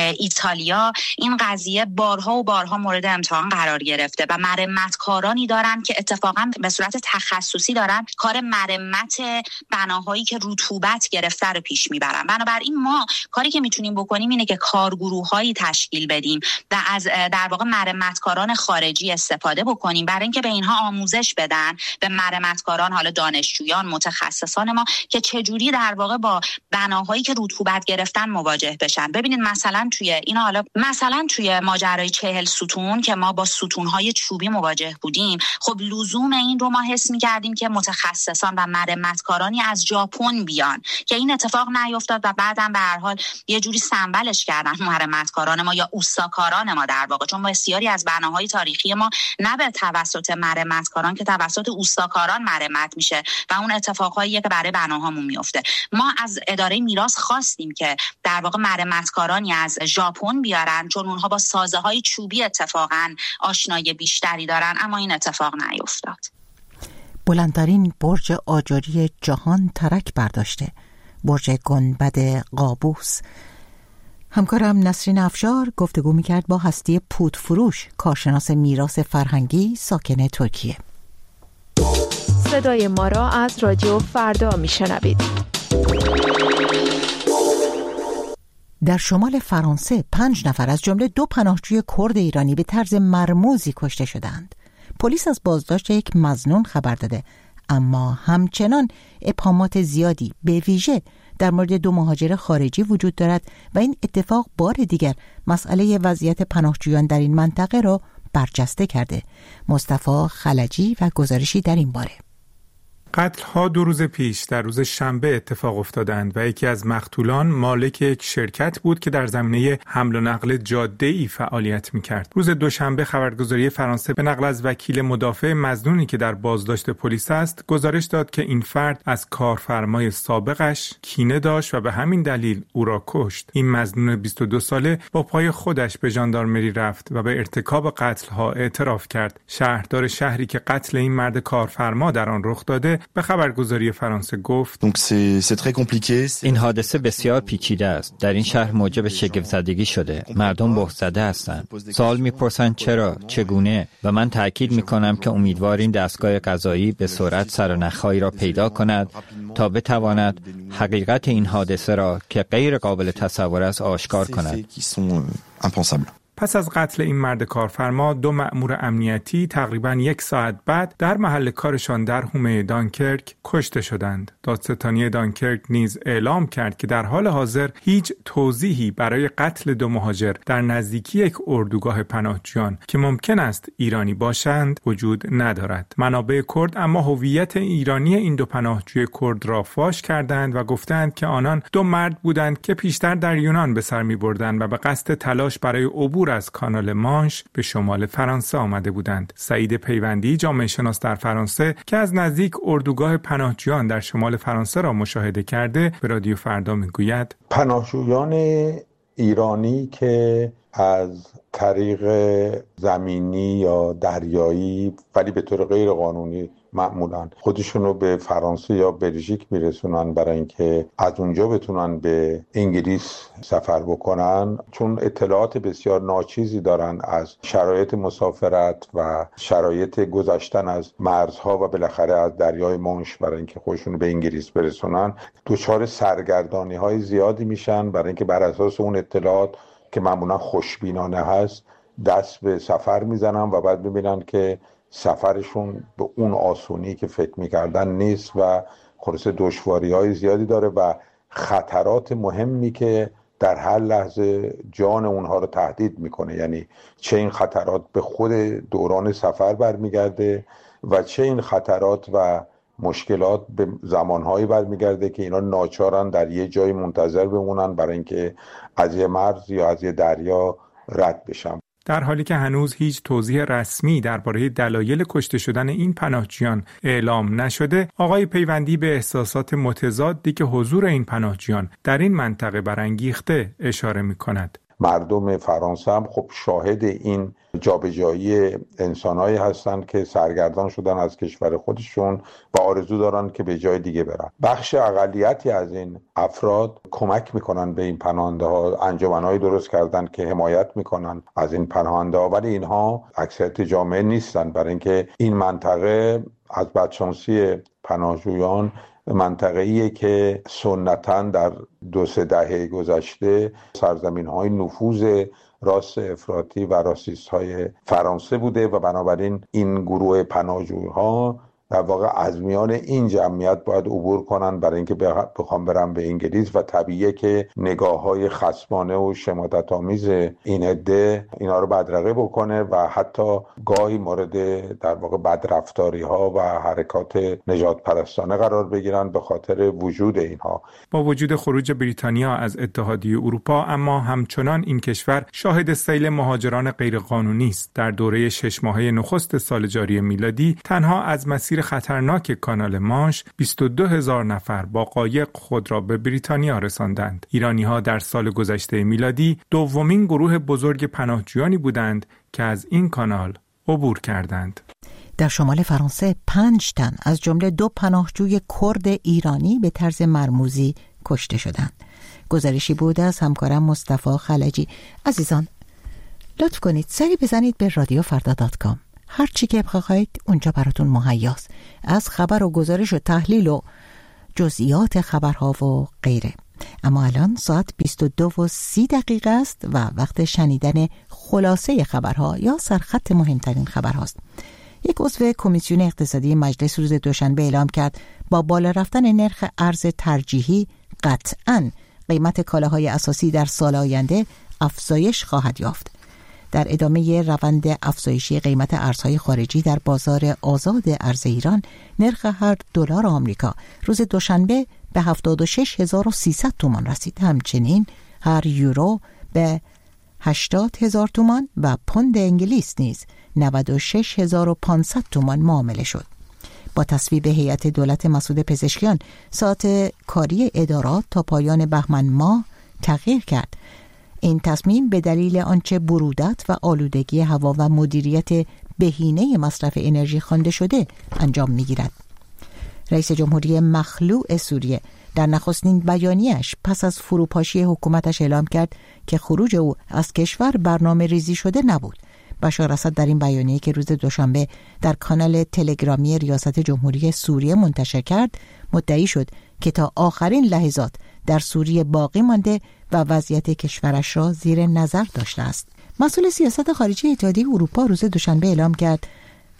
ایتالیا این قضیه بارها و بارها مورد امتحان قرار گرفته و مرمتکارانی دارن که اتفاقا به صورت تخصصی دارن کار مرمت بناهایی که رطوبت گرفته رو پیش میبرن. بنابراین ما کاری که میتونیم بکنیم اینه که کارگروهایی تشکیل بدیم و از در واقع مرمتکاران خارجی استفاده بکنیم برای اینکه به اینها آموزش بدن، به مرمتکاران حالا دانشجویان متخصصان ما که چجوری در واقع با بناهایی که رطوبت گرفتن مواجه بشن. ببینید مثلا توی اینا حالا مثلا توی ماجرای چهل ستون که ما با ستونهای چوبی مواجه بودیم، خب لزوم این رو ما حس می‌کردیم که متخصصان و مرمتکارانی از ژاپن بیان که این اتفاق نیفتاد افتاد و بعدم به هر حال یه جوری سنبلش کردن مرمتکاران ما یا اوستاکاران ما در واقع، چون بسیاری از بناهای تاریخی ما نه به توسط مرمتکاران که توسط اوستاکاران مرمت میشه و اون اتفاقایی که برای بناهامون میفته. ما از اداره میراث خواستیم که در واقع مرمتکارانی از ژاپن بیارن، چون اونها با سازه های چوبی اتفاقا آشنایی بیشتری دارن، اما این اتفاق نیفتاد. بلندترین برج آجری جهان ترک برداشته، برج گنبد قابوس. همکارم نسرین افشار گفتگو میکرد با هستی پودفروش، کارشناس میراث فرهنگی ساکن ترکیه. صدای ما را از رادیو فردا میشنوید. در شمال فرانسه پنج نفر از جمله دو پناهجوی کرد ایرانی به طرز مرموزی کشته شدند. پلیس از بازداشت یک مظنون خبر داده، اما همچنان ابهامات زیادی به ویژه در مورد دو مهاجر خارجی وجود دارد و این اتفاق بار دیگر مسئله وضعیت پناهجویان در این منطقه را برجسته کرده. مصطفی خلجی و گزارشی در این باره. قتل‌ها دو روز پیش در روز شنبه اتفاق افتادند و یکی از مقتولان مالک یک شرکت بود که در زمینه حمل و نقل جاده‌ای فعالیت می‌کرد. روز دوشنبه خبرگزاری فرانسه به نقل از وکیل مدافع مظنونی که در بازداشت پلیس است، گزارش داد که این فرد از کارفرمای سابقش کینه داشت و به همین دلیل او را کشت. این مظنون بیست و دو ساله با پای خودش به ژاندارمری رفت و به ارتکاب قتل‌ها اعتراف کرد. شهردار شهری که قتل این مرد کارفرما در آن رخ داده به خبرگزاری فرانسه گفت این حادثه بسیار پیچیده است. در این شهر موجب شگفت‌زدگی شده. مردم بهت‌زده هستند. سوال می‌پرسند چرا، چگونه، و من تأکید می‌کنم که امیدواریم دستگاه قضایی به سرعت سرنخ‌هایی را پیدا کند تا بتواند حقیقت این حادثه را که غیر قابل تصور است آشکار کند. پس از قتل این مرد کارفرما، دو مأمور امنیتی تقریباً یک ساعت بعد در محل کارشان در حومه دانکرک کشته شدند. دادستانی دانکرک نیز اعلام کرد که در حال حاضر هیچ توضیحی برای قتل دو مهاجر در نزدیکی یک اردوگاه پناهجویان که ممکن است ایرانی باشند وجود ندارد. منابع کرد اما هویت ایرانی این دو پناهجوی کرد را فاش کردند و گفتند که آنان دو مرد بودند که پیشتر در یونان به سر می‌بردند و به قصد تلاش برای عبور از کانال مانش به شمال فرانسه آمده بودند. سعید پیوندی، جامعه شناس در فرانسه که از نزدیک اردوگاه پناهجویان در شمال فرانسه را مشاهده کرده، به رادیو فردا میگوید پناهجویان ایرانی که از طریق زمینی یا دریایی ولی به طور غیر قانونی معمولا خودشون رو به فرانسه یا بلژیک میرسونن برای اینکه از اونجا بتونن به انگلیس سفر بکنن، چون اطلاعات بسیار ناچیزی دارن از شرایط مسافرت و شرایط گذشتن از مرزها و بالاخره از دریای مانش برای اینکه خودشون رو به انگلیس برسونن، دچار سرگردانی های زیادی میشن برای اینکه بر اساس اون اطلاعات که معمولا خوشبینانه هست دست به سفر میزنن و بعد ببینن که سفرشون به اون آسونی که فکر میکردن نیست و خلاصه دشواری های زیادی داره و خطرات مهمی که در هر لحظه جان اونها رو تهدید میکنه. یعنی چه این خطرات به خود دوران سفر برمیگرده و چه این خطرات و مشکلات به زمانهایی برمیگرده که اینا ناچارن در یه جایی منتظر بمونن برای اینکه از یه مرز یا از یه دریا رد بشن. در حالی که هنوز هیچ توضیح رسمی درباره دلایل کشته شدن این پناهجویان اعلام نشده، آقای پیوندی به احساسات متضادی که حضور این پناهجویان در این منطقه برانگیخته اشاره می‌کند. مردم فرانسه هم خب شاهد این جابجایی انسانایی هستند که سرگردان شدن از کشور خودشون و آرزو دارن که به جای دیگه برن. بخش اقلیتی از این افراد کمک میکنن به این پناهنده ها، انجمنایی درست کردن که حمایت میکنن از این پناهنده ها، ولی اینها اکثریت جامعه نیستن، برای اینکه این منطقه از بدشانسی پناهجویان منطقه‌ایه که سنتاً در دو سه دهه گذشته سرزمین‌های نفوذ راست افراطی و راسیست‌های فرانسه بوده و بنابراین این گروه پناهجوها در واقع از میان این جمعیت باید عبور کنن برای اینکه بخوام برن به انگلیس و طبیعیه که نگاه‌های خصمانه و شماتت آمیز این عده اینا رو بدرقه بکنه و حتی گاهی مورد در واقع بدرفتاری‌ها و حرکات نجات پرستانه قرار بگیرن به خاطر وجود اینها. با وجود خروج بریتانیا از اتحادیه اروپا، اما همچنان این کشور شاهد سیل مهاجران غیرقانونی است. در دوره شش ماهه نخست سال جاری میلادی تنها از مسیر خطرناک کانال مانش بیست و دو هزار نفر با قایق خود را به بریتانیا رساندند. ایرانی‌ها در سال گذشته میلادی دومین گروه بزرگ پناهجویانی بودند که از این کانال عبور کردند. در شمال فرانسه پنج تن از جمله دو پناهجوی کرد ایرانی به طرز مرموزی کشته شدند. گزارشی بود از همکارم مصطفی خلجی. عزیزان لطف کنید سری بزنید به رادیو فردا دات کام. هر چی که بخواید اونجا براتون مهیاست، از خبر و گزارش و تحلیل و جزئیات خبرها و غیره. اما الان ساعت بیست و دو و سی دقیقه است و وقت شنیدن خلاصه خبرها یا سرخط مهمترین خبرهاست. یک عضو کمیسیون اقتصادی مجلس روز دوشنبه اعلام کرد با بالا رفتن نرخ ارز ترجیحی قطعاً قیمت کالاهای اساسی در سال آینده افزایش خواهد یافت. در ادامه روند افزایشی قیمت ارزهای خارجی در بازار آزاد ارز ایران، نرخ هر دلار آمریکا روز دوشنبه به هفتاد و شش هزار و سیصد تومان رسید. همچنین هر یورو به هشتاد هزار تومان و پوند انگلیس نیز نود و شش هزار و پانصد تومان معامله شد. با تصویب هیئت دولت مسعود پزشکیان، ساعت کاری ادارات تا پایان بهمن ماه تغییر کرد. این تصمیم به دلیل آنچه برودت و آلودگی هوا و مدیریت بهینه مصرف انرژی خوانده شده انجام می‌گیرد. رئیس جمهوری مخلوع سوریه در نخستین بیانیه‌اش پس از فروپاشی حکومتش اعلام کرد که خروج او از کشور برنامه ریزی شده نبود. بشار اسد در این بیانیه که روز دوشنبه در کانال تلگرامی ریاست جمهوری سوریه منتشر کرد، مدعی شد که تا آخرین لحظات در سوریه باقی مانده و وضعیت کشورش را زیر نظر داشته است. مسئول سیاست خارجی اتحادیه اروپا روز دوشنبه اعلام کرد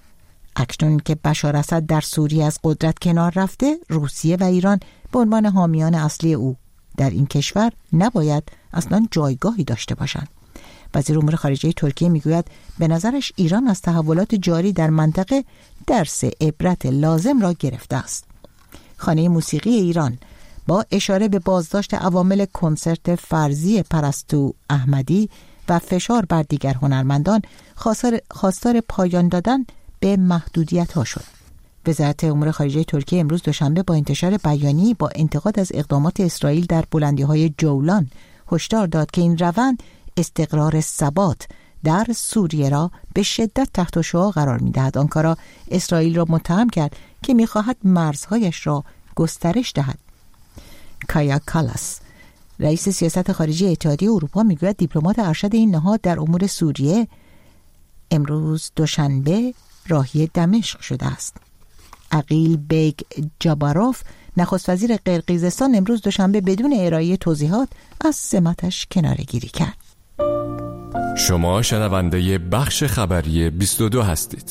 اکنون که بشار اسد در سوریه از قدرت کنار رفته، روسیه و ایران به عنوان حامیان اصلی او در این کشور نباید اصلا جایگاهی داشته باشند. وزیر امور خارجه ترکیه میگوید به نظرش ایران از تحولات جاری در منطقه درس عبرت لازم را گرفته است. خانه موسیقی ایران با اشاره به بازداشت عوامل کنسرت فرضی پرستو احمدی و فشار بر دیگر هنرمندان خواستار, خواستار پایان دادن به محدودیت ها شد. وزارت امور خارجه ترکیه امروز دوشنبه با انتشار بیانیه‌ای با انتقاد از اقدامات اسرائیل در بلندی‌های جولان هشدار داد که این روند استقرار ثبات در سوریه را به شدت تحت شعاع قرار می‌دهد. آنکارا اسرائیل را متهم کرد که می‌خواهد مرزهایش را گسترش دهد. کایا کالاس، رئیس سیاست خارجی اتحادیه اروپا، میگوید دیپلمات ارشد این نهاد در امور سوریه امروز دوشنبه راهی دمشق شده است. عقیل بیگ جاباروف، نخست وزیر قرقیزستان، امروز دوشنبه بدون ارائه توضیحات از سمتش کناره‌گیری کرد. شما شنونده بخش خبری بیست و دو هستید.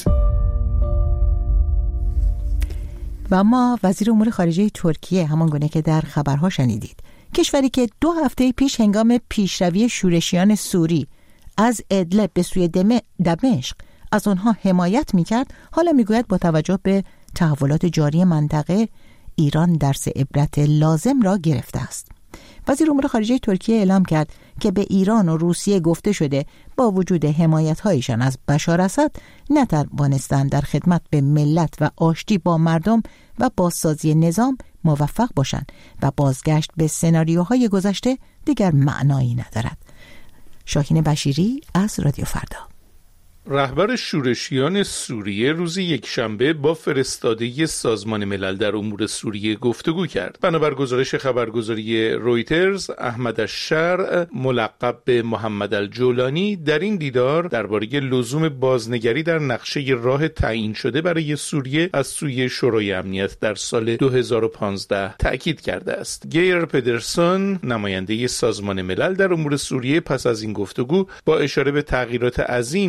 و ما وزیر امور خارجه ترکیه، همان گونه که در خبرها شنیدید، کشوری که دو هفته پیش هنگام پیشروی شورشیان سوری از ادلب به سوی دمشق از آنها حمایت می‌کرد، حالا میگوید با توجه به تحولات جاری منطقه ایران درس عبرت لازم را گرفته است. وزیر امور خارجه ترکیه اعلام کرد که به ایران و روسیه گفته شده با وجود حمایت‌هایشان از بشار اسد نتوانستند در خدمت به ملت و آشتی با مردم و بازسازی نظام موفق باشند و بازگشت به سناریوهای گذشته دیگر معنایی ندارد. شاهین بشیری از رادیو فردا. رهبر شورشیان سوریه روز یکشنبه با فرستاده سازمان ملل در امور سوریه گفتگو کرد. بنابر گزارش خبرگزاری رویترز، احمد الشرع ملقب به محمد الجولانی در این دیدار درباره لزوم بازنگری در نقشه راه تعیین شده برای سوریه از سوی شورای امنیت در سال دو هزار و پانزده تأکید کرده است. گیر پدرسون، نماینده سازمان ملل در امور سوریه، پس از این گفتگو با اشاره به تغییرات عظیم پس از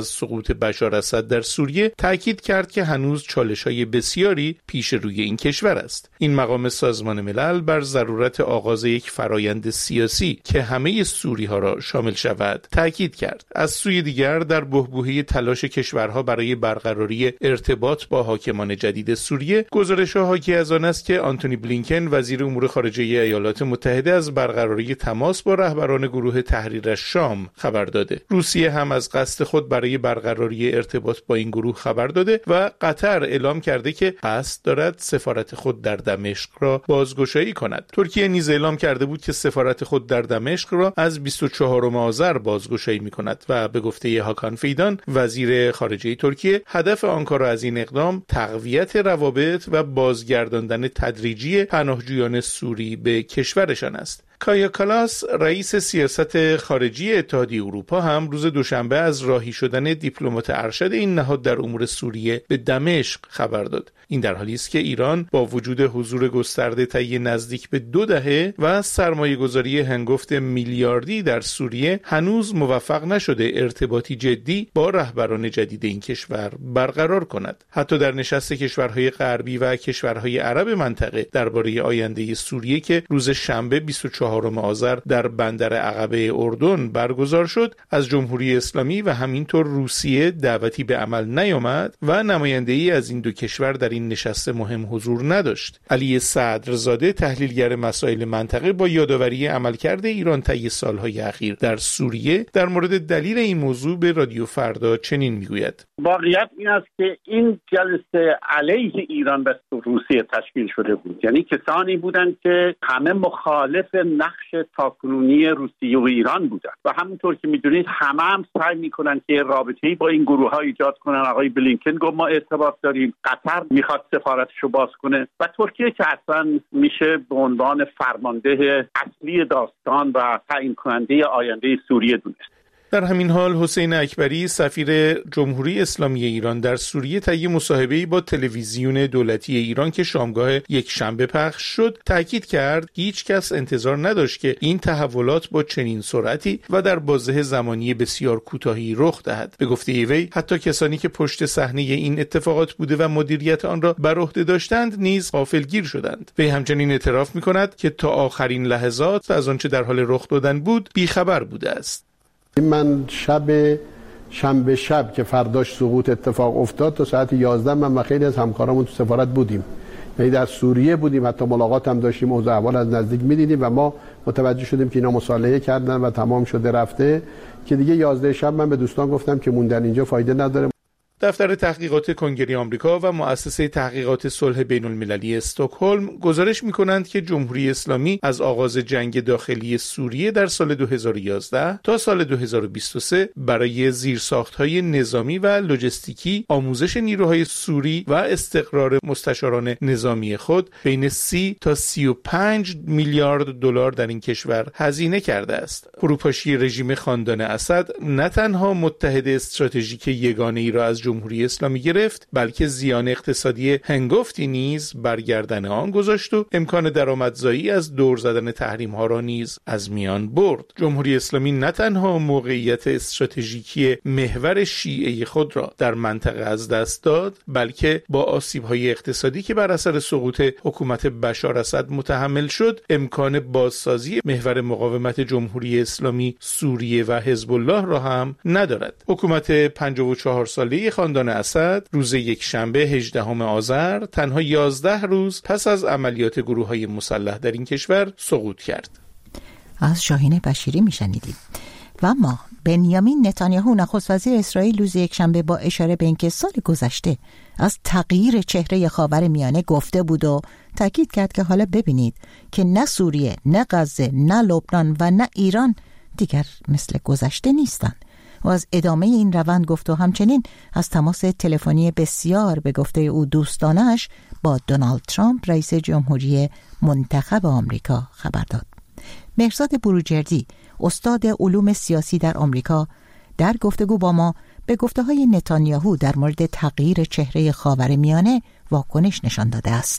از سقوط بشار اسد در سوریه تاکید کرد که هنوز چالش‌های بسیاری پیش روی این کشور است. این مقام سازمان ملل بر ضرورت آغاز یک فرایند سیاسی که همه سوری‌ها را شامل شود تاکید کرد. از سوی دیگر در بحبوحه تلاش کشورها برای برقراری ارتباط با حاکمان جدید سوریه، گزارش‌ها حاکی از آن است که آنتونی بلینکن وزیر امور خارجه ایالات متحده از برقراری تماس با رهبران گروه تحریر شام خبر داده. روسیه هم از قصد خود برای برقراری ارتباط با این گروه خبر داده و قطر اعلام کرده که قصد دارد سفارت خود در دمشق را بازگشایی کند. ترکیه نیز اعلام کرده بود که سفارت خود در دمشق را از بیست و چهارم آذر بازگشایی می‌کند و به گفته هاکان فیدان وزیر خارجه ترکیه، هدف آنکارا از این اقدام تقویت روابط و بازگرداندن تدریجی پناهجویان سوری به کشورشان است. کایا کالاس رئیس سیاست خارجی اتحادیه اروپا هم روز دوشنبه از راهی شدن دیپلمات ارشد این نهاد در امور سوریه به دمشق خبر داد. این در حالی است که ایران با وجود حضور گسترده طی نزدیک به دو دهه و سرمایه‌گذاری هنگفت میلیاردی در سوریه هنوز موفق نشده ارتباطی جدی با رهبران جدید این کشور برقرار کند. حتی در نشست کشورهای غربی و کشورهای عرب منطقه درباره آینده سوریه که روز شنبه بیست و چهارم آذر در بندر عقبه اردن برگزار شد، از جمهوری اسلامی و همینطور روسیه دعوتی به عمل نیامد و نماینده‌ای از این دو کشور در این نشست مهم حضور نداشت. علی صدرزاده تحلیلگر مسائل منطقه با یادآوری عملکرد ایران طی سالهای اخیر در سوریه در مورد دلیل این موضوع به رادیو فردا چنین میگوید: واقعیت این است که این جلسه علیه ایران و روسیه تشکیل شده بود، یعنی کسانی بودند که همه مخالف نقش تاکنونی روسیه و ایران بودند و همونطور که میدونید همه هم سعی میکنن که رابطه‌ای با این گروه ها ایجاد کنن. آقای بلینکن گفت ما ارتباط داریم، قطر میخواد سفارتشو باز کنه و ترکیه که اصلا میشه به عنوان فرمانده اصلی داستان و تعیین کننده آینده سوریه دونست. در همین حال حسین اکبری سفیر جمهوری اسلامی ایران در سوریه طی مصاحبه‌ای با تلویزیون دولتی ایران که شامگاه یک شنبه پخش شد تاکید کرد هیچ کس انتظار نداشت که این تحولات با چنین سرعتی و در بازه زمانی بسیار کوتاهی رخ دهد. به گفته وی حتی کسانی که پشت صحنه این اتفاقات بوده و مدیریت آن را بر عهده داشتند نیز غافلگیر شدند. وی همچنین اعتراف می‌کند که تا آخرین لحظات از آنچه در حال رخ دادن بود بیخبر بوده است. من شب شنبه شب که فرداش سقوط اتفاق افتاد تا ساعت یازده من و خیلی از همکارامون تو سفارت بودیم، یعنی در سوریه بودیم، حتی ملاقات هم داشتیم، اوضاع احوال از نزدیک می‌دیدیم و ما متوجه شدیم که اینا مصالحه کردن و تمام شده رفته، که دیگه یازده شب من به دوستان گفتم که موندن اینجا فایده نداره. دفتر تحقیقات کنگره آمریکا و مؤسسه تحقیقات صلح بین المللی استکهلم گزارش می‌کنند که جمهوری اسلامی از آغاز جنگ داخلی سوریه در سال دو هزار و یازده تا سال دو هزار و بیست و سه برای زیرساخت‌های نظامی و لوجستیکی، آموزش نیروهای سوری و استقرار مستشاران نظامی خود بین سی تا سی و پنج میلیارد دلار در این کشور هزینه کرده است. فروپاشی رژیم خاندان اسد نه تنها متحد استراتژیک یگانه‌ای را از جمهوری اسلامی گرفت، بلکه زیان اقتصادی هنگفتی نیز بر گردن آن گذاشت و امکان درآمدزایی از دور زدن تحریم ها را نیز از میان برد. جمهوری اسلامی نه تنها موقعیت استراتژیکی محور شیعه خود را در منطقه از دست داد، بلکه با آسیب‌های اقتصادی که بر اثر سقوط حکومت بشار اسد متحمل شد، امکان بازسازی محور مقاومت جمهوری اسلامی سوریه و حزب الله را هم ندارد. حکومت پنجاه و چهار ساله خاندان اسد روز یک شنبه هجدهم آذر تنها یازده روز پس از عملیات گروه‌های مسلح در این کشور سقوط کرد. از شاهین بشیری میشنیدیم. و اما بنیامین نتانیاهو نخست وزیر اسرائیل روز یک شنبه با اشاره به اینکه سال گذشته از تغییر چهره خاورمیانه گفته بود و تاکید کرد که حالا ببینید که نه سوریه، نه غزه، نه لبنان و نه ایران دیگر مثل گذشته نیستند. و از ادامه این روند گفت و همچنین از تماس تلفنی بسیار به گفته او دوستانش با دونالد ترامپ رئیس جمهوری منتخب آمریکا خبر داد. مهرزاد بروجردی استاد علوم سیاسی در آمریکا در گفتگو با ما به گفته‌های نتانیاهو در مورد تغییر چهره خاورمیانه واکنش نشان داده است.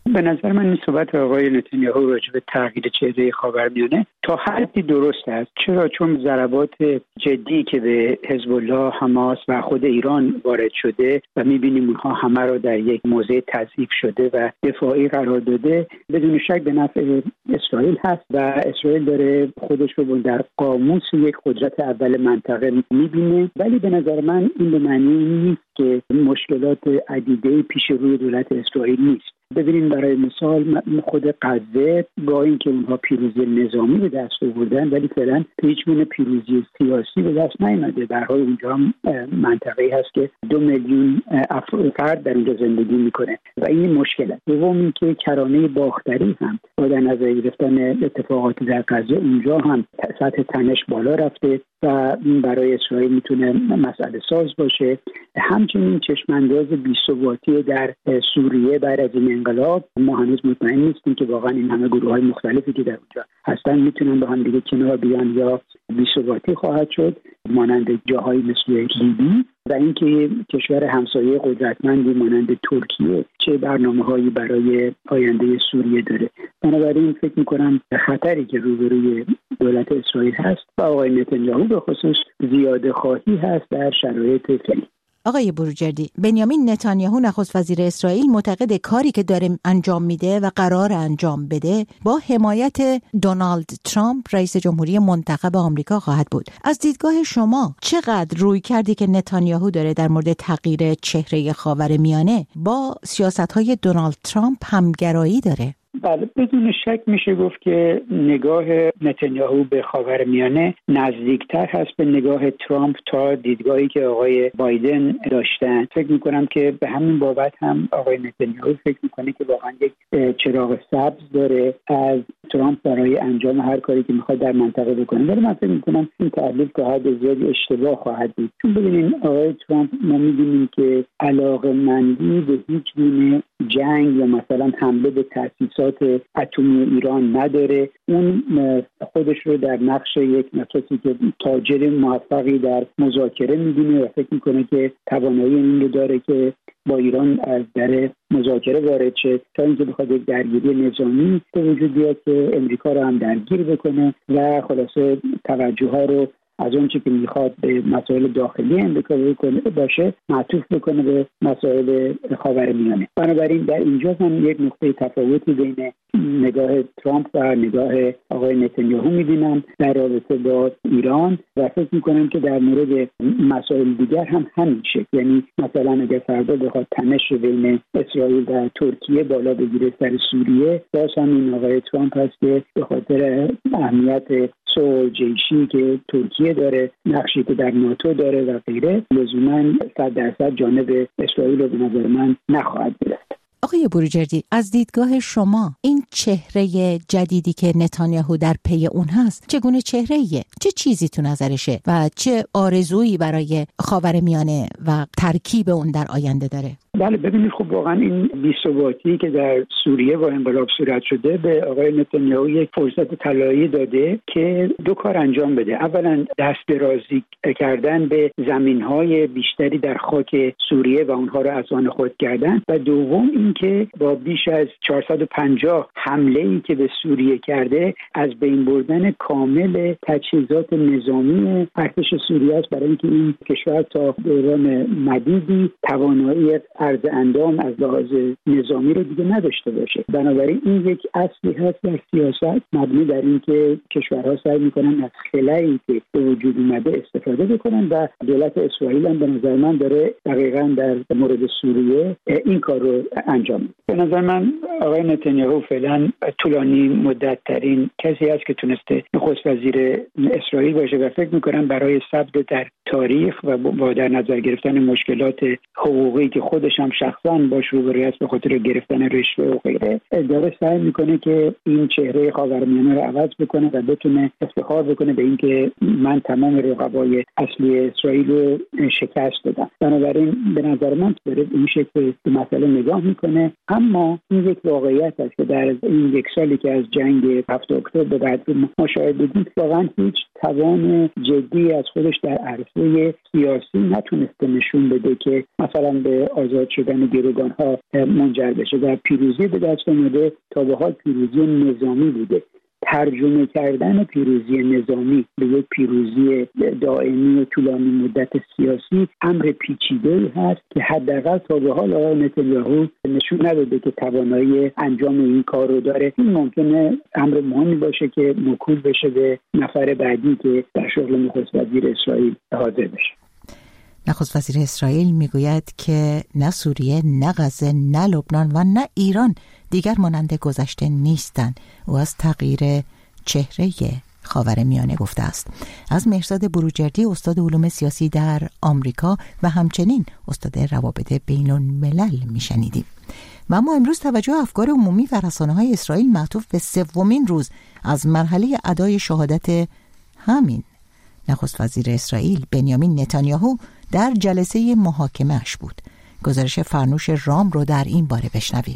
به نظر من این صحبت آقای نتانیاهو راجع به تغییر چهره خاورمیانه تا حدی درست است. چرا؟ چون ضربات جدی که به حزب الله، حماس و خود ایران وارد شده و می‌بینیم اونها همه را در یک موضع تضعیف شده و دفاعی قرار داده، بدون شک به نفع اسرائیل هست و اسرائیل داره خودش رو در قاموس یک قدرت اول منطقه می‌بینه. ولی به نظر من این به معنی نیست که مشکلات عدیده پیش روی دولت اسرائیل نیست. ببینیم برای مثال خود غزه با اینکه اونها پیروزی نظامی به دست آوردن ولی فعلا هیچ گونه پیروزی سیاسی به دست نیامده. به هر حال اونجا منطقه‌ای هست که دو میلیون فرد در اونجا زندگی میکنه و این مشکل است. دوم اینکه کرانه باختری هم با در نظر گرفتن اتفاقات در غزه اونجا هم سطح تنش بالا رفته و این برای اسرائیل میتونه مسئله ساز باشه. همچنین چشمانداز بی‌ثباتی در سوریه بعد از این انقلاب، ما هنوز مطمئن نیستیم که واقعا این همه گروه‌های مختلفی که در اونجا هستن میتونن با هم دیگه کنار بیان یا بی‌ثباتی خواهد شد مانند جاهایی مثل لیبی و اینکه کشور همسایه قدرتمندی مانند ترکیه چه برنامه‌هایی برای آینده سوریه داره. بنابراین فکر می‌کنم خطری که روبروی دولت اسرائیل هست و آقای نتانیاهو به خصوص زیاده خواهی هست در شرایط فعلی. آقای بروجردی، بنیامین نتانیاهو نخست وزیر اسرائیل معتقد کاری که داره انجام میده و قرار انجام بده با حمایت دونالد ترامپ رئیس جمهوری منتخب آمریکا خواهد بود. از دیدگاه شما چقدر روی کردی که نتانیاهو داره در مورد تغییر چهره خاورمیانه با سیاست‌های دونالد ترامپ همگرایی داره؟ بله، بدون شک میشه گفت که نگاه نتانیاهو به خاورمیانه نزدیکتر هست به نگاه ترامپ تا دیدگاهی که آقای بایدن داشتن. فکر میکنم که به همین بابت هم آقای نتانیاهو فکر میکنه که واقعا یک چراغ سبز داره از ترامپ برای انجام هر کاری که میخواد در منطقه بکنه. ولی من فکر میکنم این تحلیل تا حد زیادی اشتباه خواهد بود. چون ببینید آقای ترامپ ما میدونیم که علاقه‌مندی به هیچ گونه جنگ یا مثلا حمله به تأسیسات اتمی ایران نداره. اون خودش رو در نقش یک کسی که تاجر موفقی در مذاکره می‌بینه و فکر می‌کنه که توانایی این رو داره که با ایران از در مذاکره وارد شه تا اینکه بخواد یک درگیری نظامی به وجود بیاد که امریکا رو هم درگیر بکنه و خلاصه توجه‌ها رو از اون چی که میخواد به مسائل داخلی امریکا بکنه باشه معطوف بکنه به مسائل خاورمیانه. بنابراین در اینجا هم یک نقطه تفاوتی بین نگاه ترامپ و نگاه آقای نتانیاهو می‌بینم در رابطه با ایران و فکر می‌کنم که در مورد مسائل دیگر هم همین شکل، یعنی مثلا اگر فردا بخواد تنش بین اسرائیل و ترکیه بالا بگیره سر سوریه، باز هم این آقای ترامپ هست که به خاطر اهمیت سو جیشی که ترکیه داره، نقشی که در ناتو داره و غیره، لزوما صد درصد جانب اسرائیل رو به نظر من نخواهد گرفت. آقای بروجردی، از دیدگاه شما این چهره جدیدی که نتانیاهو در پی اون هست چگونه چهره‌ایه؟ چه چیزی تو نظرشه و چه آرزویی برای خاورمیانه و ترکیب اون در آینده داره؟ بله، ببینید خب واقعا این بی‌ثباتی که در سوریه با انقلاب صورت شده به آقای نتانیاهو یک فرصت طلایی داده که دو کار انجام بده. اولا دست درازی کردن به زمین‌های بیشتری در خاک سوریه و اونها را از آن خود کردن و دوم اینکه با بیش از چهارصد و پنجاه حمله‌ای که به سوریه کرده از بین بردن کامل تجهیزات نظامی ارتش سوریه است برای اینکه این کشور تا دوران مدیدی توانایی عرض اندام از لحاظ نظامی رو دیگه نداشته باشه. بنابراین این یک اصلی هست در سیاست مبنی بر اینکه کشورها سعی میکنن از خلایی که به وجود اومده استفاده بکنن و دولت اسرائیل هم به نظر من داره دقیقاً در مورد سوریه این کار رو انجام میده. به نظر من آقای نتانیاهو فعلا طولانی مدت ترین کسی است که تونسته نخست وزیر اسرائیل باشه و فکر میکنم برای ثبت در تاریخ و با در نظر گرفتن مشکلات حقوقی که خودش هم شخصا باش روبروی است به خاطر گرفتن رشوه و غیره، داره سعی میکنه که این چهره خاورمیانه رو عوض بکنه و بتونه افتخار بکنه به اینکه من تمام رقبای اصلی اسرائیل رو شکست دادم. بنابراین به نظر من داره این شکل به مسئله نگاه میکنه. اما این یک واقعیت است که در این یک سالی که از جنگ هفتم اکتبر به بعد مشاهده بودیم واقعا هیچ توان جدی از خودش در عرصه سیاسی نتونسته نشون بده که مثلا به آزاد آزاد شدن گروگان‌ها منجر بشه. در پیروزی به دست آمده تا به حال پیروزی نظامی بوده. ترجمه کردن پیروزی نظامی به یک پیروزی دائمی و طولانی مدت سیاسی امر پیچیده‌ای هست که حداقل تا به حال آقای نتانیاهو نشون نداده که توانایی انجام این کار رو داره. این ممکنه امر مهمی باشه که موکول بشه به نفر بعدی که در شغل نخست وزیر اسرائیل حاضر بشه. نخست وزیر اسرائیل میگوید که نه سوریه، نه غزه، نه لبنان و نه ایران دیگر مانند گذشته نیستند. او از تغییر چهره خاورمیانه گفته است. از مهرزاد بروجردی استاد علوم سیاسی در آمریکا و همچنین استاد روابط بین الملل میشنیدیم. و اما امروز توجه افکار عمومی و رسانه‌های اسرائیل معطوف به سومین روز از مرحله ادای شهادت همین نخست وزیر اسرائیل بنیامین نتانیاهو در جلسه محاکمه‌اش بود. گزارش فرنوش رام رو در این باره بشنویم.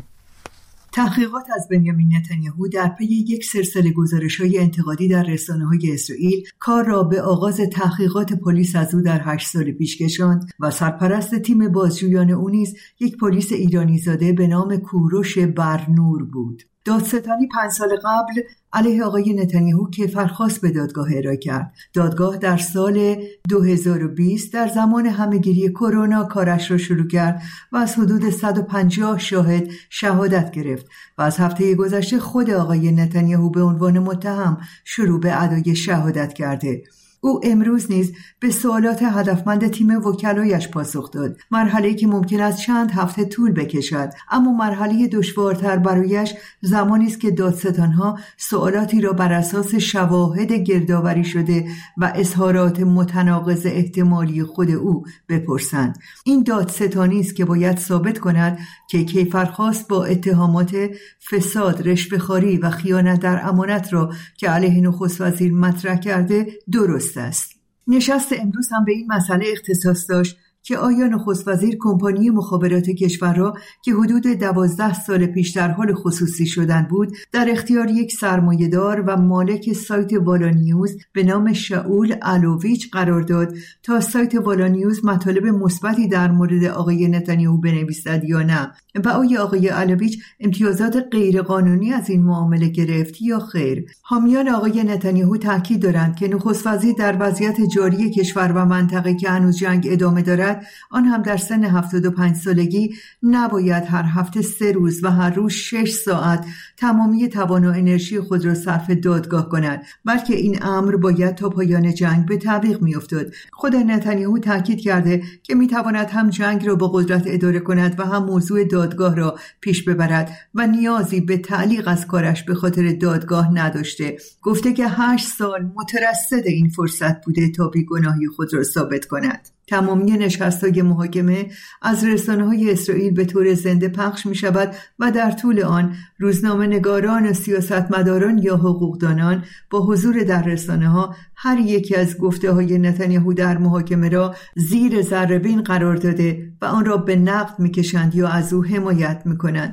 تحقیقات از بنیامین نتانیاهو در پی یک سلسله گزارش‌های انتقادی در رسانه‌های اسرائیل کار را به آغاز تحقیقات پلیس از او در هشت سال پیش کشاند و سرپرست تیم بازجویان او نیز یک پلیس ایرانی زاده به نام کوروش برنور بود. دادستانی پنج سال قبل علیه آقای نتانیاهو کیفرخواست به دادگاه ارائه کرد. دادگاه در سال دو هزار و بیست در زمان همهگیری کرونا کارش را شروع کرد و از حدود صد و پنجاه شاهد شهادت گرفت و از هفته گذشته خود آقای نتانیاهو به عنوان متهم شروع به ادای شهادت کرده. او امروز نیز به سوالات هدفمند تیم وکلایش پاسخ داد. مرحله‌ای که ممکن است چند هفته طول بکشد، اما مرحله دشوارتر برایش زمانی است که دادستان‌ها سوالاتی را بر اساس شواهد گردآوری شده و اظهارات متناقض احتمالی خود او بپرسند. این دادستانی است که باید ثابت کند که کیفرخواست با اتهامات فساد، رشوه‌خواری و خیانت در امانت را که علیه نخست وزیر مطرح کرده درست است. نشست امروز هم به این مسئله اختصاص داشت که آیا نخست وزیر کمپانی مخابرات کشور را که حدود دوازده سال پیش در حال خصوصی شدن بود در اختیار یک سرمایه‌دار و مالک سایت والا نیوز به نام شاول الوویچ قرار داد تا سایت والا نیوز مطالب مثبتی در مورد آقای نتانیاهو بنویسد یا نه و آیا آقای الوویچ امتیازات غیرقانونی از این معامله گرفت یا خیر. حامیان آقای نتانیاهو تاکید دارند که نخست وزیر در وضعیت جاری کشور و منطقه که هنوز جنگ ادامه دارد، آن هم در سن هفتاد و پنج سالگی، نباید هر هفته سه روز و هر روز شش ساعت تمامی توان و انرژی خود را صرف دادگاه کند، بلکه این امر باید تا پایان جنگ به تعویق می‌افتاد. خود نتانیاهو تاکید کرده که می‌تواند هم جنگ را با قدرت اداره کند و هم موضوع دادگاه را پیش ببرد و نیازی به تعلیق از کارش به خاطر دادگاه نداشته. گفته که هشت سال مترصد این فرصت بوده تا بیگناهی خود را ثابت کند. تمامی نشست‌های محاکمه از رسانه‌های اسرائیل به طور زنده پخش می‌شود و در طول آن روزنامه‌نگاران و سیاستمداران یا حقوقدانان با حضور در رسانه‌ها هر یکی از گفته‌های نتانیاهو در محاکمه را زیر ذره‌بین قرار داده و آن را به نقد می‌کشند یا از او حمایت می‌کنند.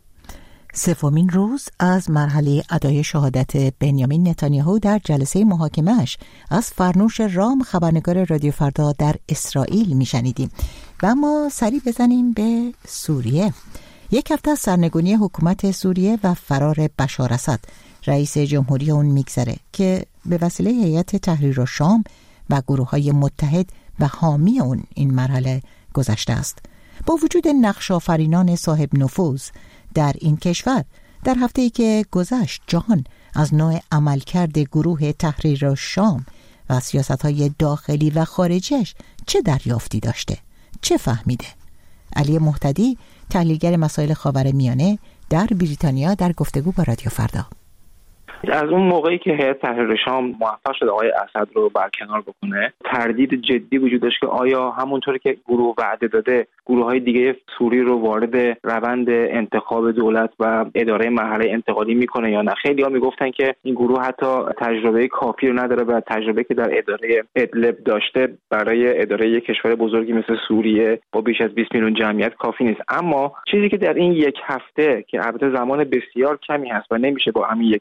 سومین روز از مرحله ادای شهادت بنیامین نتانیاهو در جلسه محاکمه‌اش از فرنوش رام خبرنگار رادیو فردا در اسرائیل میشنیدیم. و اما سری بزنیم به سوریه. یک هفته از سرنگونی حکومت سوریه و فرار بشار اسد رئیس جمهوری اون میگذره که به وسیله هیئت تحریر الشام و گروه‌های متحد و حامی اون این مرحله گذشته است. با وجود نقش آفرینان صاحب نفوذ در این کشور، در هفته‌ای که گذشت جهان از نوع عملکرد گروه تحریر الشام و سیاست‌های داخلی و خارجیش چه دریافتی داشته؟ چه فهمیده؟ علی مهتدی، تحلیلگر مسائل خاورمیانه در بریتانیا، در گفتگو با رادیو فردا. از اون موقعی که هیئت تحریر شام موفق شد آقای اسد رو برکنار بکنه، تردید جدی وجود داشت که آیا همونطوری که گروه وعده داده گروه‌های دیگه سوری رو وارد روند انتخاب دولت و اداره مرحله انتقالی میکنه یا نه. خیلی‌ها میگفتن که این گروه حتی تجربه کافی رو نداره و تجربه که در اداره ادلب داشته برای اداره یک کشور بزرگی مثل سوریه با بیش از بیست میلیون جمعیت کافی نیست. اما چیزی که در این یک هفته که البته زمان بسیار کمی هست و نمیشه با همین یک هفته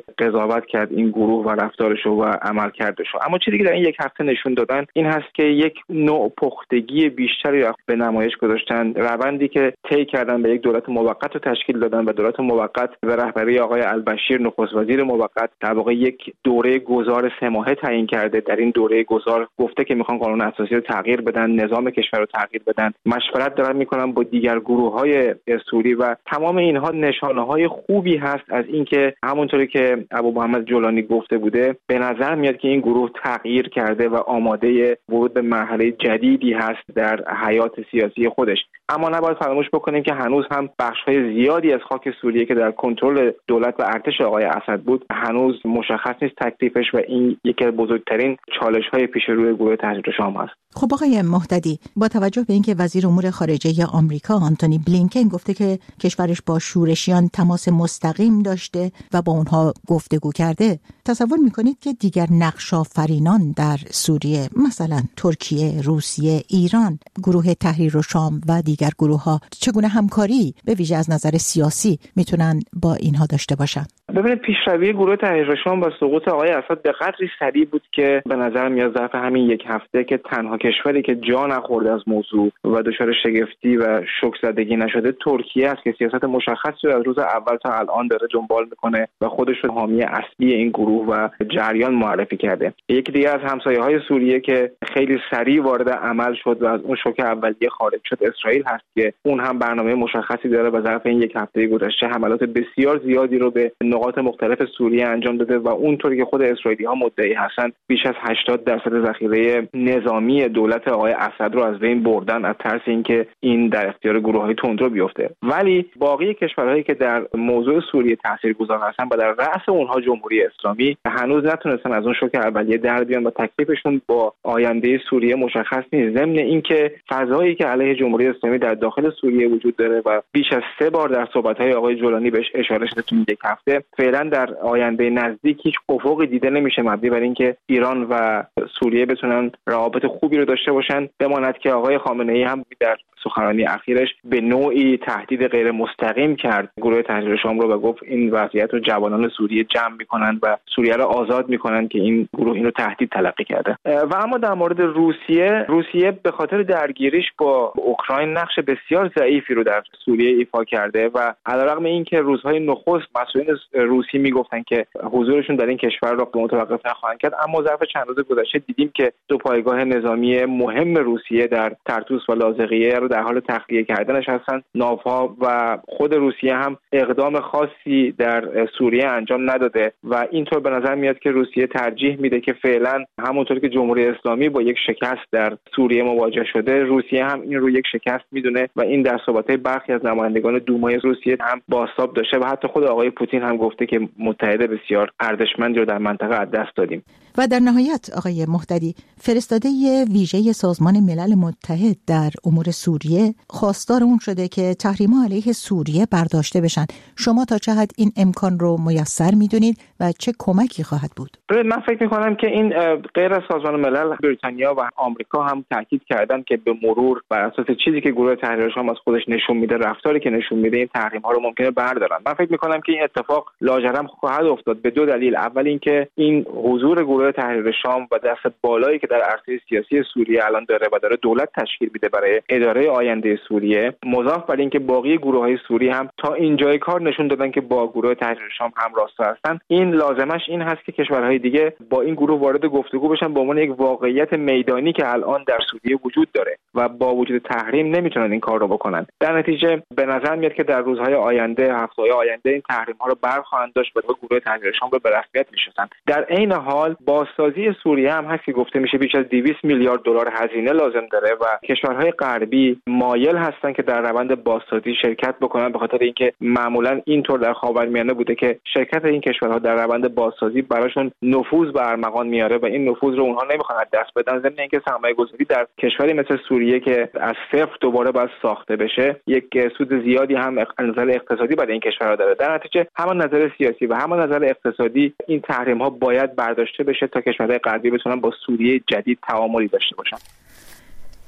میشه قضاوت کرد این گروه و رفتارش و عملکردش. اما چیزی که در این یک هفته نشون دادن این هست که یک نوع پختگی بیشتری به نمایش گذاشتن. روندی که طی کردن به یک دولت موقت رو تشکیل دادن و دولت موقت به رهبری آقای البشیر نخست وزیر موقت در واقع یک دوره گذار سه ماهه تعیین کرده. در این دوره گذار گفته که میخوان قانون اساسی رو تغییر بدن، نظام کشور رو تغییر بدن، مشورت دارن میکنن با دیگر گروه‌های سوری و تمام اینها نشانه‌های خوبی هست از اینکه همونطوری که ابو محمد جولانی گفته بوده به نظر میاد که این گروه تغییر کرده و آماده ورود به مرحله جدیدی هست در حیات سیاسی خودش. اما نباید فراموش بکنیم که هنوز هم بخش‌های زیادی از خاک سوریه که در کنترل دولت و ارتش آقای اسد بود هنوز مشخص نیست تکلیفش و این یکی از بزرگترین چالش‌های پیش روی گروه تحریر شام است. خب آقای مهددی، با توجه به اینکه وزیر امور خارجه آمریکا آنتونی بلینکن گفته که کشورش با شورشیان تماس مستقیم داشته و با اونها گفتگو کرده، تصور میکنید که دیگر نقش آفرینان در سوریه مثلا ترکیه، روسیه، ایران، گروه تحریر شام و دیگر گروه ها چگونه همکاری به ویژه از نظر سیاسی میتونن با اینها داشته باشن؟ ببینید پیشروی گروه تحریر شام با سقوط آقای اسد به قدری سریع بود که به نظر میاد ظرف همین یک هفته که تنها کشوری که جا نخورده از موضوع و دچار شگفتی و شوک زدگی نشده ترکیه است که سیاست مشخصی رو از روز اول تا الان داره دنبال میکنه و خودش رو حامی اصلی این گروه و جریان معرفی کرده. یکی دیگه از همسایه‌های سوریه که خیلی سریع وارد عمل شد و از اون شوک اولیه خارج شد اسرائیل هست که اون هم برنامه مشخصی داره و ظرف این یک هفته گذشته حملات بسیار زیادی رو به نقاط مختلف سوریه انجام داده و اونطوری که خود اسرائیلی‌ها مدعی هستن بیش از هشتاد درصد ذخیره نظامی دولت آقای اسد رو از بین بردن از ترس اینکه این در اختیار گروه‌های تندرو بیفته. ولی باقی کشورهایی که در موضوع سوریه تاثیرگذار هستن و در رأس اونها جمهوری اسلامی هنوز نتونستن از اون شوک اولیه در بیان و تکلیفشون با آینده سوریه مشخص نیست. ضمن اینکه فضایی که علیه جمهوری اسلامی در داخل سوریه وجود داره و بیش از سه بار در صحبت‌های آقای جولانی بهش اشاره شده تو یک هفته، فعلا در آینده نزدیک هیچ افقی دیده نمیشه مبنی بر اینکه ایران و سوریه بتونن روابط خوبی رو داشته باشن. بماند که آقای خامنه‌ای هم در سخنرانی اخیرش به نوعی تهدید غیر مستقیم کرد گروه تحریر شام رو و گفت این وضعیت رو جوانان سوریه جمع میکنند و سوریه رو آزاد میکنند که این گروه اینو تهدید تلقی کرده. و اما در مورد روسیه روسیه به خاطر درگیریش با اوکراین نقش بسیار ضعیفی رو در سوریه ایفا کرده و علیرغم اینکه روزهای نخست مسئولین روسی میگفتن که حضورشون در این کشور رو متوقف نخواهند کرد، اما ظرف چند روز گذشته دیدیم که دو پایگاه نظامی مهم روسیه در طرطوس و لاذقیه رو در حال تخلیه کردنش هستند. ناوها و خود روسیه هم اقدام خاصی در سوریه انجام نداده و اینطور به نظر میاد که روسیه ترجیح میده که فعلا همونطور که جمهوری اسلامی با یک شکست در سوریه مواجه شده، روسیه هم این رو یک شکست میدونه و این در صحبت‌های برخی از نمایندگان دومای روسیه هم بازتاب داشته و حتی خود آقای پوتین هم گفته که متحد بسیار ارزشمندی رو در منطقه از دست دادیم. و در نهایت آقای مهددی، فرستاده ویژه سازمان ملل متحد در امور سوریه خواستار اون شده که تحریم‌ها علیه سوریه برداشته بشن. شما تا چه حد این امکان رو میسر میدونید و چه کمکی خواهد بود؟ من فکر می‌کنم که این غیر از سازمان ملل، بریتانیا و آمریکا هم تاکید کردن که به مرور بر اساس چیزی که گروه تحریر شام از خودش نشون میده، رفتاری که نشون میده، این تحریم‌ها رو ممکنه بردارن. من فکر می‌کنم که این اتفاق لاجرم خواهد افتاد به دو دلیل. اول اینکه این حضور گروه تحریر شام و دست بالایی که در عرصه سیاسی سوریه الان داره و داره دولت تشکیل میده برای اداره آینده سوریه، مضاف بر اینکه باقی گروه‌های سوریه هم تا اینجای کار نشون دادن که با گروه تحریر شام همراستا هستن، این لازمش این هست که کشورهای دیگه با این گروه وارد گفتگو بشن به عنوان یک واقعیت میدانی که الان در سوریه وجود داره و با وجود تحریم نمیتونن این کار رو بکنن. در نتیجه به نظر میاد که در روزهای آینده، هفته‌های آینده این تحریم‌ها رو برخواهند داشت و گروه تحریر شام رو به رسمیت میشناسن. در عین حال بازسازی سوریه هم هست که گفته میشه بیش از دویست میلیارد دلار هزینه لازم داره و کشورهای غربی مایل هستن که در روند بازسازی شرکت بکنن، به خاطر اینکه معمولا اینطور در خاورمیانه بوده که شرکت این کشورها در روند بازسازی براشون نفوذ به ارمغان میاره و این نفوذ رو اونها نمیخوان از دست بدن. ضمن اینکه سرمایه گذاری در کشوری مثل سوریه که از صفر دوباره باید ساخته بشه یک سود زیادی هم از نظر اقتصادی برای این کشورها داره. در نتیجه هم نظر سیاسی و هم نظر اقتصادی این تحریم ها باید برداشته بشه تا کشورهای غربی بتونن با سوریه جدید تعاملی داشته باشن.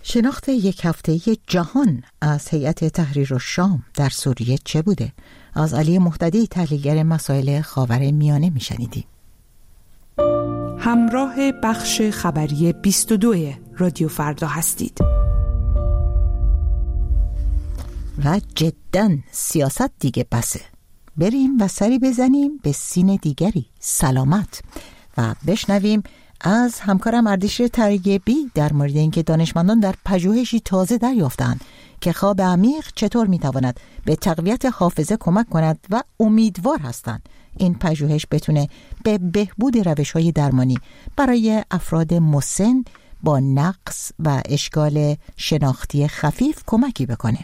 شناخت یک هفته جهان از هیئت تحریر الشام در سوریه چه بوده؟ از علی مهتدی تحلیلگر مسائل خاورمیانه میشنیدیم. همراه بخش خبری بیست و دو رادیو فردا هستید. و جداً سیاست دیگه بسه. بریم و سری بزنیم به سین دیگری، سلامت، و بشنویم از همکارم اردشیر طریقی در مورد اینکه دانشمندان در پژوهشی تازه دریافتند که خواب عمیق چطور میتواند به تقویت حافظه کمک کند و امیدوار هستند این پژوهش بتونه به بهبود روش‌های درمانی برای افراد مسن با نقص و اشکال شناختی خفیف کمکی بکنه.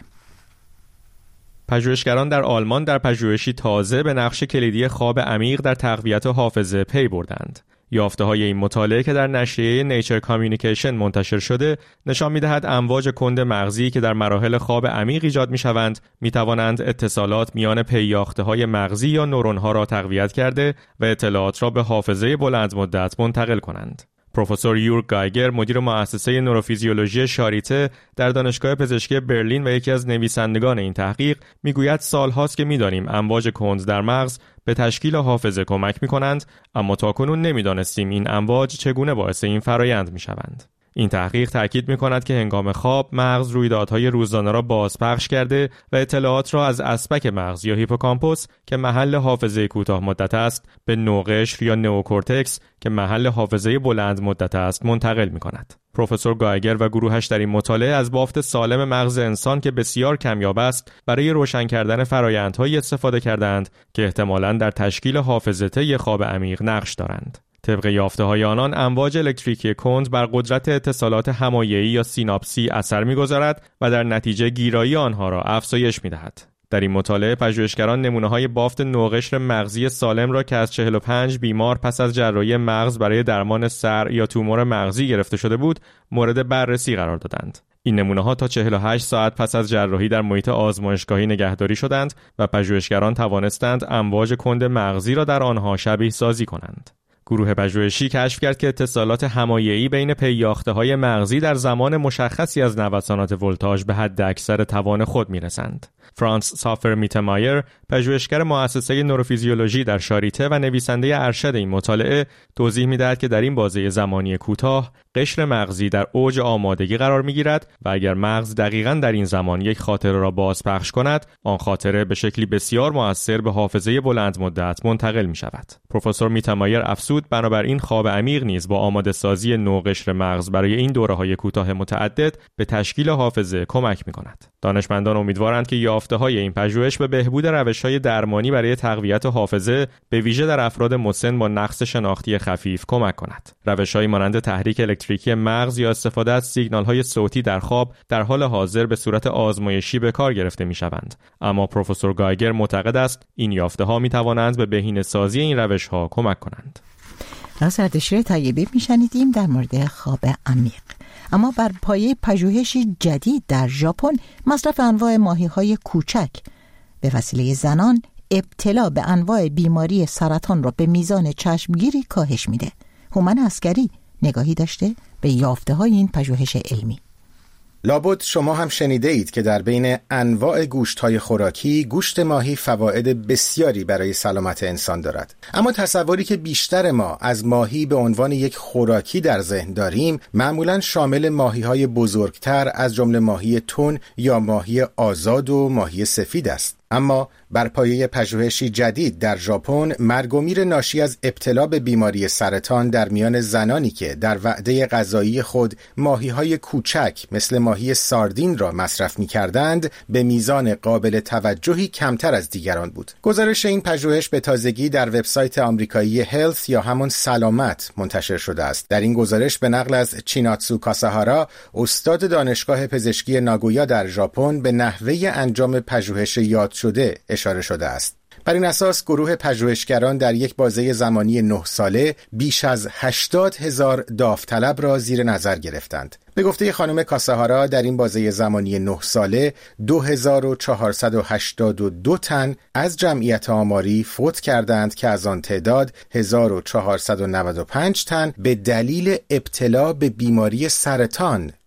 پژوهشگران در آلمان در پژوهشی تازه به نقش کلیدی خواب عمیق در تقویت حافظه پی بردند. یافته‌های این مطالعه که در نشریه نیچر کامیونیکیشن منتشر شده نشان می‌دهد امواج کند مغزی که در مراحل خواب عمیق ایجاد می‌شوند می‌توانند اتصالات میان پی‌یافته‌های مغزی یا نورون‌ها را تقویت کرده و اطلاعات را به حافظه بلند مدت منتقل کنند. پروفسور یورگ گایگر، مدیر مؤسسه نوروفیزیولوژی شاریته در دانشگاه پزشکی برلین و یکی از نویسندگان این تحقیق، میگوید سالهاست که می‌دانیم امواج کند در مغز به تشکیل حافظه کمک می‌کنند، اما تاکنون نمی‌دانستیم این امواج چگونه باعث این فرایند می‌شوند. این تحقیق تاکید می‌کند که هنگام خواب مغز رویدادهای روزانه را بازپخش کرده و اطلاعات را از اسبک مغز یا هیپوکامپوس که محل حافظه کوتاه مدت است به نوقشر یا نئوکورتکس که محل حافظه بلند مدت است منتقل می‌کند. پروفسور گایگر و گروهش در این مطالعه از بافت سالم مغز انسان که بسیار کمیاب است برای روشن کردن فرآیندهایی استفاده کردند که احتمالاً در تشکیل حافظه طی خواب عمیق نقش دارند. طبق یافته‌های آنان امواج الکتریکی کند بر قدرت اتصالات حمایه‌ای یا سیناپسی اثر می‌گذارد و در نتیجه گیرایی آنها را افزایش می‌دهد. در این مطالعه پژوهشگران نمونه‌های بافت نوقشر مغزی سالم را که از چهل و پنج بیمار پس از جراحی مغز برای درمان سر یا تومور مغزی گرفته شده بود مورد بررسی قرار دادند. این نمونه‌ها تا چهل و هشت ساعت پس از جراحی در محیط آزمایشگاهی نگهداری شدند و پژوهشگران توانستند امواج کند مغزی را در آنها شبیه سازی کنند. گروه پژوهشی کشف کرد که اتصالات حمایه‌ای بین پی‌یافته‌های مغزی در زمان مشخصی از نوسانات ولتاژ به حد اکثر توان خود می‌رسند. فرانس سافر میتمایر، پژوهشگر مؤسسه نوروفیزیولوژی در شاریته و نویسنده ارشد این مطالعه، توضیح می‌دهد که در این بازه زمانی کوتاه قشر مغزی در اوج آمادگی قرار می‌گیرد و اگر مغز دقیقاً در این زمان یک خاطره را بازپخش کند، آن خاطره به شکلی بسیار مؤثر به حافظه بلند مدت منتقل می‌شود. پروفسور میتمایر افزود بنابراین خواب عمیق نیز با آماده سازی نوقشر مغز برای این دوره‌های کوتاه متعدد به تشکیل حافظه کمک می‌کند. دانشمندان امیدوارند که یافته‌های این پژوهش به بهبود روش‌های درمانی برای تقویت حافظه به ویژه در افراد مسن با نقص شناختی خفیف کمک کند. روش‌هایی مانند تحریک الکتریکی مغز یا استفاده از سیگنال‌های صوتی در خواب در حال حاضر به صورت آزمایشی به کار گرفته می‌شوند، اما پروفسور گایگر معتقد است این یافته‌ها می‌توانند به بهینه‌سازی این روش‌ها کمک کنند. از اردشیر طیبی میشنیدیم در مورد خواب عمیق. اما بر پایه پژوهشی جدید در ژاپن، مصرف انواع ماهی‌های کوچک به وسیله زنان ابتلا به انواع بیماری سرطان را به میزان چشمگیری کاهش میده. هومن عسکری نگاهی داشته به یافته‌های این پژوهش علمی. لابد شما هم شنیده اید که در بین انواع گوشت‌های خوراکی گوشت ماهی فواید بسیاری برای سلامت انسان دارد. اما تصوری که بیشتر ما از ماهی به عنوان یک خوراکی در ذهن داریم معمولاً شامل ماهی‌های بزرگتر از جمله ماهی تن یا ماهی آزاد و ماهی سفید است. اما بر پایه پژوهشی جدید در ژاپن، مرگ و میر ناشی از ابتلا به بیماری سرطان در میان زنانی که در وعده غذایی خود ماهی‌های کوچک مثل ماهی ساردین را مصرف می‌کردند، به میزان قابل توجهی کمتر از دیگران بود. گزارش این پژوهش به تازگی در وبسایت آمریکایی هلث یا همون سلامت منتشر شده است. در این گزارش به نقل از چیناتسو کاساهارا، استاد دانشگاه پزشکی ناگویا در ژاپن، به نحوه انجام پژوهش یاد شده اشاره شده است. بر این اساس گروه پژوهشگران در یک بازه زمانی نه ساله بیش از هشتاد هزار داوطلب را زیر نظر گرفتند. به گفته خانم کاساهارا در این بازه زمانی نه ساله دو هزار و چهارصد و هشتاد و دو تن از جمعیت آماری فوت کردند که از آن تعداد هزار و چهارصد و نود و پنج تن به دلیل ابتلا به بیماری سرطان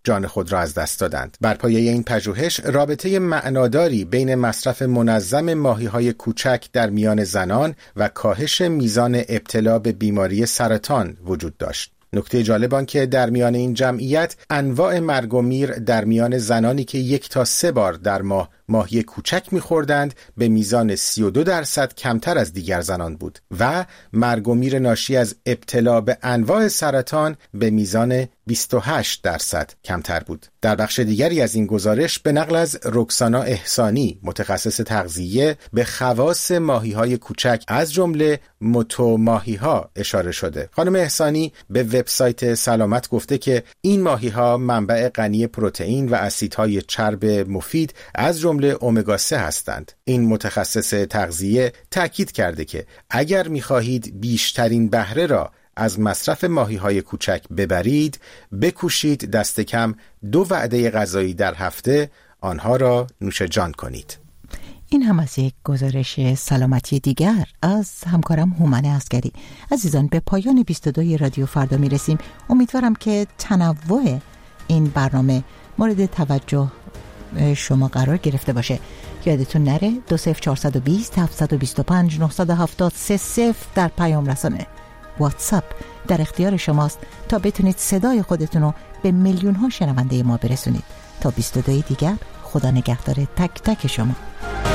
جان خود را از دست دادند. بر پایه این پژوهش رابطه معناداری بین مصرف منظم ماهی‌های کوچک در میان زنان و کاهش میزان ابتلا به بیماری سرطان وجود داشت. نکته جالب آن که در میان این جمعیت انواع مرگ و میر در میان زنانی که یک تا سه بار در ماه ماهی کوچک می‌خوردند به میزان سی و دو درصد کمتر از دیگر زنان بود و مرگ و میر ناشی از ابتلا به انواع سرطان به میزان بیست و هشت درصد کمتر بود. در بخش دیگری از این گزارش به نقل از رکسانا احسانی متخصص تغذیه به خواص ماهی‌های کوچک از جمله موتو ماهی‌ها اشاره شده. خانم احسانی به وبسایت سلامت گفته که این ماهی‌ها منبع غنی پروتئین و اسیدهای چرب مفید از جمله امگا سه هستند. این متخصص تغذیه تأکید کرده که اگر می‌خواهید بیشترین بهره را از مصرف ماهی‌های کوچک ببرید، بکوشید دست کم دو وعده غذایی در هفته آنها را نوش جان کنید. این هم از یک گزارش سلامتی دیگر از همکارم هومن عسگری. عزیزان، به پایان بیست و دو رادیو فردا میرسیم. امیدوارم که تنوع این برنامه مورد توجه شما قرار گرفته باشه. یادتون نره دو صفر چهارصد و بیست هفتصد و بیست و پنج نهصد و هفتاد سه صفر در پیام رسانه واتساپ در اختیار شماست تا بتونید صدای خودتون رو به میلیون ها شنونده ما برسونید. تا بیست و دو دیگر، خدا نگهدار تک تک شما.